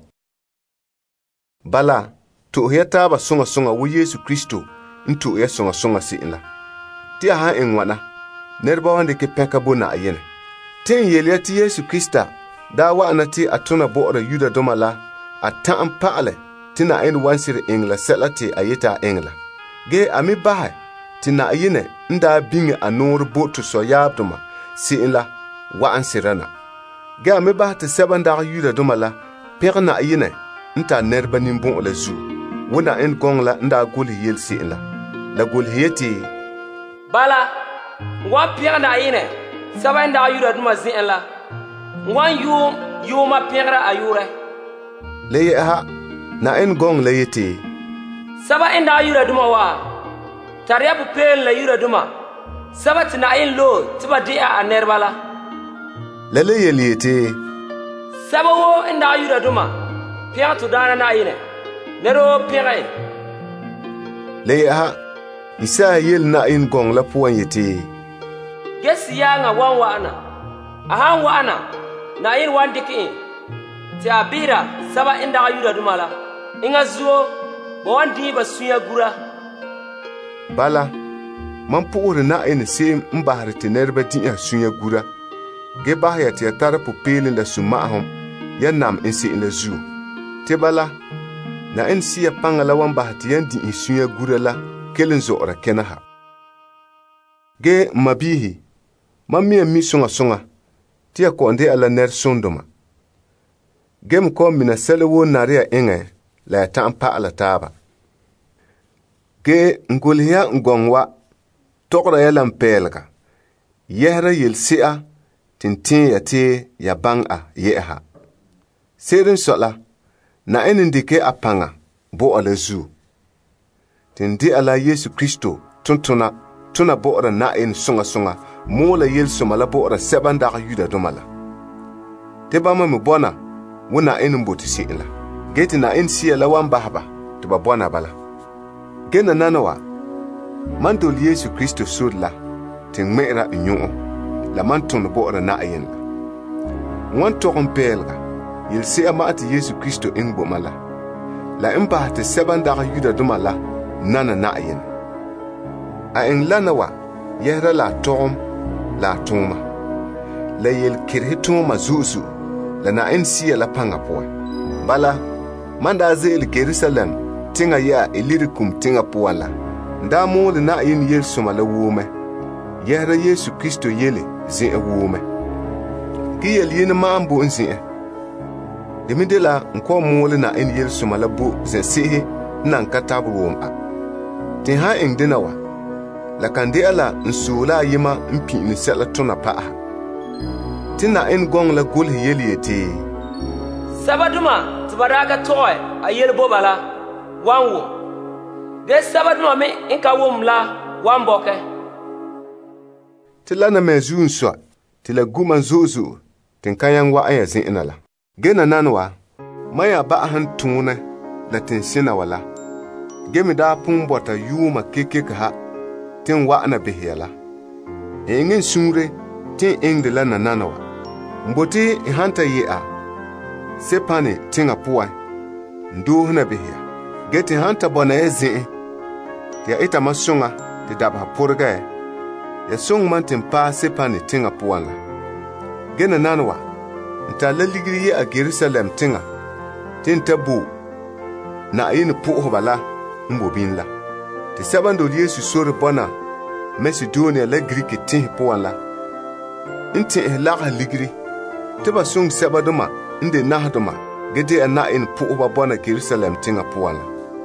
Bala, tʋʋs ya taaba sõŋa-sõŋa wo Yeesu Kristo n tʋʋs ya sõŋa-sõŋa se'em la. Tɩ ya sãn ẽng wãna, nɛrba wan dɩk pẽka bo Na'yẽnẽ. Tɩ n yel ya tɩ Yeesu Krista daa wa'ana tɩ a tʋna bɔ'ɔra Yudadʋma la a ta'am pa'alɛ tɩ Na'in wan sɩd ẽng la sɛla tɩ a yeta a ẽng la. Gee a me basɛ tɩ Na'yẽnẽ n daa bĩnge a noor bo tɩ sɔ-yaabdʋma se'em la wa n sɩda na. Gee a me bas tɩ sɛba n dag Yudadʋma la pẽg Na'yẽnẽ n tar nɛrba nin-bõ'la zuo, wo Na'in gõng la n daa gʋls yel se'em la gʋls yetɩ: bala, n wan pẽg Na'yẽnẽ sɛba n dag Yudadʋma zĩ'ã la, n wan yʋʋma pẽgra a yʋʋrɛ. La yɛ'ɛsa, Na'in gõng la yetɩ: sɛba n dag Yudadʋma wa, tar ya pʋ-peelem la Yudadʋma sɛba tɩ Na'in loog tɩ ba dɩ'a a nɛrba la. La yel yetɩ: sɛba woo n dag Yudadʋma pẽg tɩ daana Na'yẽnẽ, ned woo pẽge. La yɛ'ɛsa, Yesaya yel Na'in gõng la pʋgẽ yetɩ: ges yaangã wan wa'ana, a sãn wa'ana, Na'in wan dɩk ẽ tɩ a bɩsda sɛba n dag Yudadʋma la, ẽngã zuo ba wan dĩiba sũyã gura. Bala, mam pʋgsd Na'in se'em n basd tɩ nɛrba dĩ'asa sũyã gura, ge bas ya tɩ ya tar pʋ-peelem la sũ-ma'asem ya nam n se'em la zuo. Tɩ bala, Na'in sɩya pãnga la wan bas tɩ yan dĩ'is sũyã gura la kell n zo'ora kẽnesa. Gee n ma-biisi, mam mi sõŋa-sõŋa tɩ ya kõn de-a la nɛr sõndʋma. Ge m kõn mina sɛla woo nar ya ẽngẽ la ya ta'am pa'ala taaba. Gee n gʋls ya n gõng wa, togra ya la n pɛɛlga, yɛsda yel-se'a tɩ n tẽeg ya tɩ ya bãng-a yɛ'ɛsa. Sẽd n sɔ la, Na'in n dɩke a pãnga bo'ɔ la zuo, tɩ n dɩ'a la Yeesu Kristo tʋna bo'ora Na'in sõŋa-sõŋa moola yel-sõma la bo'ora sɛba n dag Yudadʋma la. Tɩ bãmba me bɔna wo Na'in n boti se'em la, ge tɩ Na'in sɩya la wan basba tɩ ba bɔna bala. Ge nanana wa, man dol Yeesu Kristo sod la tɩ n ŋmɛ'ra n yõ'o la man tõnd bo'ora Na'yẽn la. Wãn tog n pɛɛlga yel-se'a ma'a tɩ Yeesu Kristo ẽng boma la n bas tɩ sɛba n dag Yudadʋma la nana Na'yẽn. A ẽng lana wa yɛsda la a togem la a tʋʋma, la yel-kɩrs tʋʋma zu'usu la Na'in sɩya la pãnga pʋgẽ. Bala, man daa zeel Jerusalem tẽngã yaa Ilirikum tẽngã pʋgã la, n daa moole Na'yẽn yel-sõma la woomɛ, yɛsda Yeesu Kristo yele zĩ'ã woomɛ. Gɩ yel-yen maam bo n zĩ'ã. Dɩ me de la n kõn moole Na'in yel-sõma la bo zẽ-se'ese n nan ka tab room a. Tɩ sãn ẽng dẽna wa, la kan de ala nsula yima mpi ni sela tuna pa tina en gong la gol yeliete sabaduma tibaraga toy ayel bobala wanwo de sabaduma me inka womla wamboke tilana mezun so tila guman zuzu tin kayan wa aya zin inala gena nanwa maya ba han tuna la tin sina wala gemi da pun bota yuma keke ka tin wa na behela engin sunre tin engdela na nanawa mboti hanta yi a sepane tinga puwa ndo hna behia geti hanta bona ezi ya ita masunga de daba porga ya sung mantin pa sepane tinga puwa la gena nanwa nta laligri a Jerusalem tinga tin tabu na yin puho bala mbobin la te sabando Yesu sore bona Macedonia la Greek tin puwa la inti la ligri teba sung sabaduma inde nahduma gede ana in puuba bona Jerusalem tinga puwala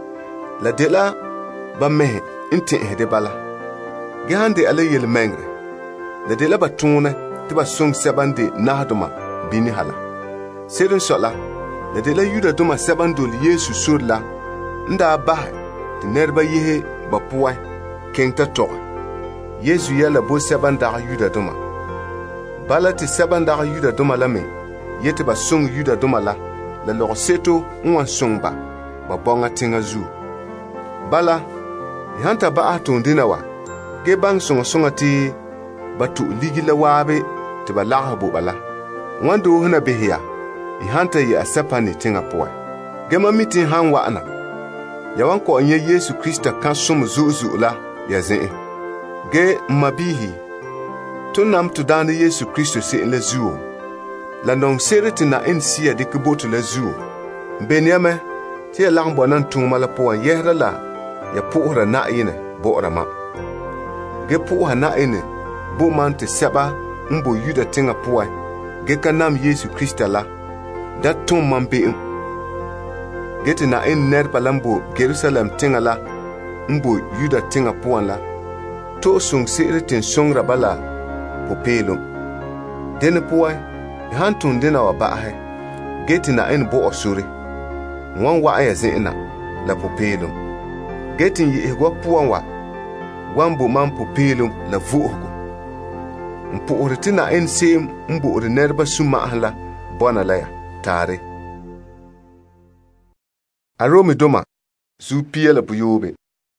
la dela ba mehe inti hede bala gehande ala yel mengre la dela batuna teba sung sabande nahduma bini hala sedin sola la dela yuda duma sabando Yesu surla nda bahe de nerba yehe ba puwa kenta to Yesu yala bo sabanda yuda duma bala ti sabanda yuda duma la me yete ba sung yuda duma la lo seto nwan sung ba bonga tinga zu bala hanta ba atundina wa ge bang sunga ti batu ligi la wabe ti ba lahabo bala wando huna behia hanta ya asapani tinga poa ge mamiti hanwa ana yawan ko anye Yesu Krista kan sum zuzu la ya zin ge mabihi tunam tudani Yesu Kristo se in la zuo la non sereti na ensia de kubotu la zuo benyame ti la ngbonan tuma la po yehra la ya puhra na ine bo rama ge puha na ine bo man te seba mbo yuda tinga po ge kanam Yesu Krista la da tum man be gete na en ner palambo Jerusalem tinga la mbo yuda tinga po la to sung sereti sung rabala popelo dene puwa hantun dina wa baahe geti na en bo osuri wan wa aya zina la popelo geti yi egwa puwa wa wambo man popelo la vuugo mpo oritina en sem mbo orinerba suma ahla bona la ya tare aromi doma su pia la buyobe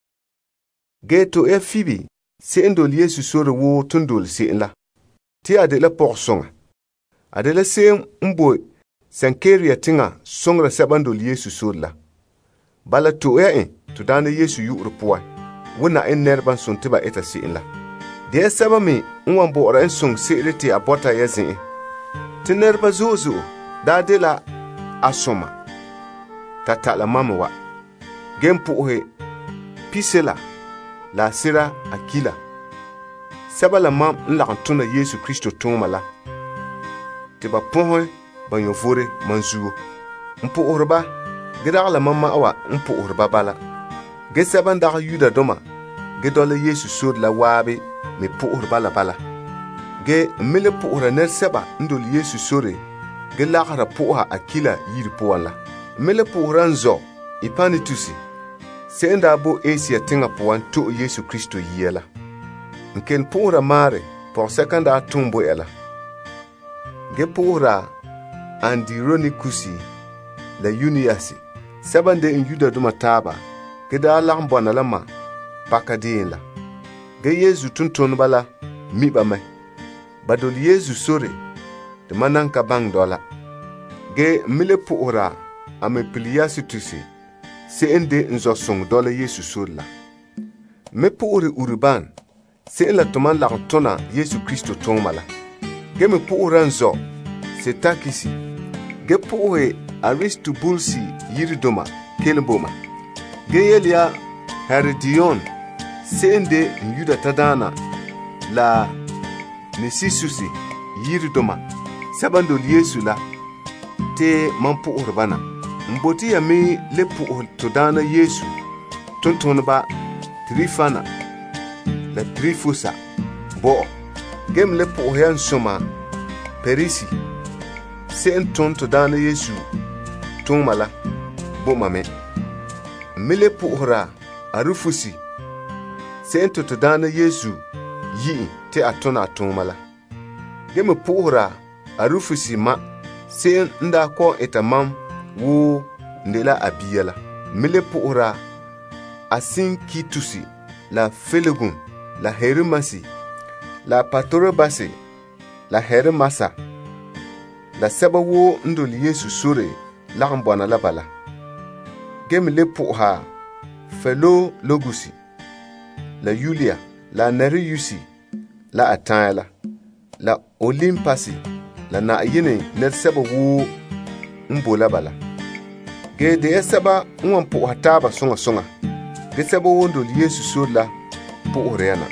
geto e fibi se endo Yesu sore wo tundul se la ti ade la porsonga ade la se mbo sankeria tinga songra sabando Yesu sore la bala to e to dana Yesu yu urpuwa wona en nerban son tiba eta se la de saba mi nwan bo ora en song se reti abota yazin ti nerba zozo da de la asoma tata la mamawa gempu he pisela la sira akila sabala mam la tuna Yesu Kristo tuma la te ba poho ba yofore manzuo mpo orba gida la mama awa mpo orba bala ge sabanda yuda doma ge dole Yesu sod la wabe me po orba la bala ge mele po ora ner saba ndol Yesu sore ge la ra po ha akila yiri po wala mele po ranzo ipani tusi senda bo Asia tinga po to Yesu Kristo yela nken pura mare por sekanda tumbo ela ge pura Andronikusi la Uniasi sabande in yuda duma taba ge da lambona lama pakadinla ge Yesu tuntun bala miba mai badol Yesu sore de mananka bang dola ge mile pura ame piliasi tusi se ende nzo song dola Yesu surla me puri urban se la toman la tona Yesu Kristo tomala ge me pura nzo se takisi ge puri Aristobulsi yiridoma kelboma ge yelia Herodion se ende yuda tadana la nesisusi yiridoma sabando Yesu la te man puri bana mboti ya mi le pu to dana Yesu tonton ba trifana la Trifosa bo gem le pʋʋs soma Perisi sen tõnd tɩ daana Yeesu tʋʋma la bomame mile pʋʋsra a Rufusi sen tɩ daana Yeesu yi tɩ a tõna a tʋʋma la gem pʋʋsra a Rufusi ma sen n daa kõ eta mam wʋʋ nde la a bia la mile pʋʋsra a Sinkitusi la Felegun la Hermasi la Patorobasi la Hermasa la sɛba woo n dol Yeesu sore lagem bɔna la bala gem le pʋʋsa Filologusi la Yulia la Nereyusi la Atãala la Olimpasi la Naayine ned sɛba woo n bo la bala ge de sɛba n wan pʋʋsa taaba sõŋa ge sɛba woo n dol Yeesu sore la pʋʋsre yana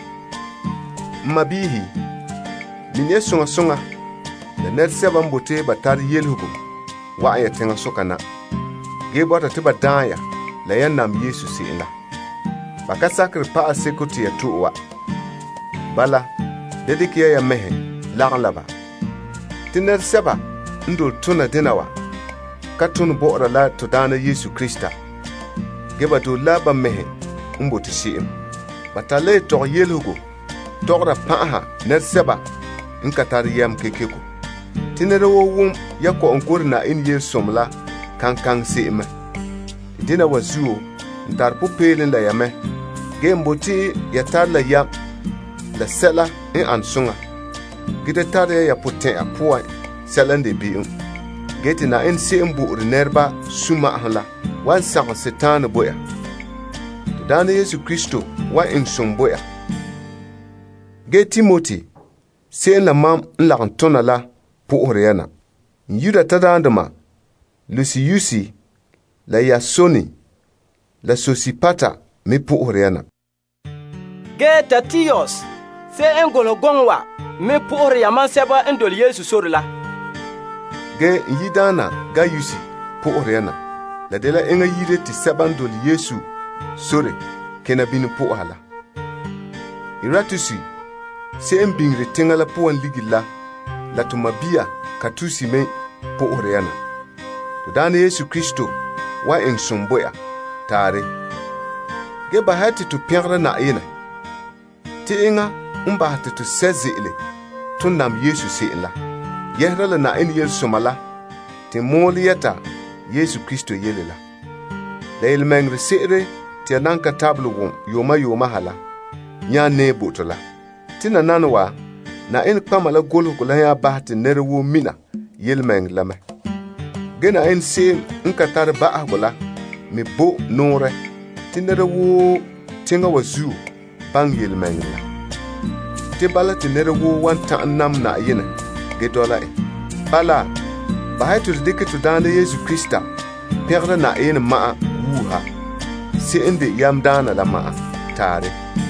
mabiihi min ye sõŋa la ned sɛba n bote ba tar yelhugo wa ya tẽngã soka na ge bota tɩ ba dãã ya la ya nam Yeesu se'em la ba ka sakr pa'a seko tɩ ya tʋʋ wa bala da dɩk ya mehe lagem la ba tɩ ned sɛba n dol tõna dẽna wa ka tõnd bo'ora la tɩ daana Yeesu Krista ge ba dol la ba mehe n bote se'em ba tar la y tog yelhugo togra pã'asa ned sɛba n ka tar yɛm kekeko tɩ ned woo wʋm ya kõ n gor Naayɩn yel-sõm la kãn-kãng se'emẽ dẽna wa zuo n tar pʋ-peelẽ la yame ge n bote ya tar la yam la sɛla n ãn sõŋa ge da tar ya pʋ-tẽ'a pʋgẽ sɛla n de be'em ge tɩ Naayɩn se'em bu'ur nɛrba sũ-ma'asẽ la wa n sãgs Sɩtãane boya tɩ daana Yeesu Kristo wa n sõm boya ge Timote se'em la mam n lag n tõna la pʋʋsre yana n yuda tadaandema Lusiyusi la Yasoni la Sosipata me pʋʋsre yana ge Tatiyos se'em golo gõng wa me pʋʋsre yamã sɛba n dol Yeesu sore la ge n yi daana Gayusi pʋʋsre yana la de la eŋa yire tɩ sɛba n dol Yeesu sore kẽna bĩn pʋʋsa la Eratusi se'em bĩngre tẽngã la pʋgẽ ligil la tɩ mabia Katusi me pʋʋsre yana tɩ daana Yeesu Kristo wa n sõm boya taare ge basa tɩ tɩ pẽgr Naayɩnã tɩ eŋa n bas tɩ tɩ sɛ ze'ele tõnd nam Yeesu se'em la yɛsda la Naayɩn yel-sõma la tɩ mool yɛta Yeesu Kristo yele la yel-mengr se'ere tɩ ya nan ka tabl wʋm yooma la yã ne boto la tɩ na nan wa Naayɩn kpama la golsgo la yã bas tɩ ned woo mina yel-mengr lame ge Naayɩn seem n ka tar ba'asgo la me bo noorɛ tɩ ned woo tẽngã wa zuo bãng yel-mengr la tɩ bala tɩ ned woo wan tã n nam Naayɩnã ge dɔla bala basa tɩ d dɩk tɩ daana Yeesu Krista pẽgda Naayɩn ma'a wuusa se'em de yam daana la ma'a taare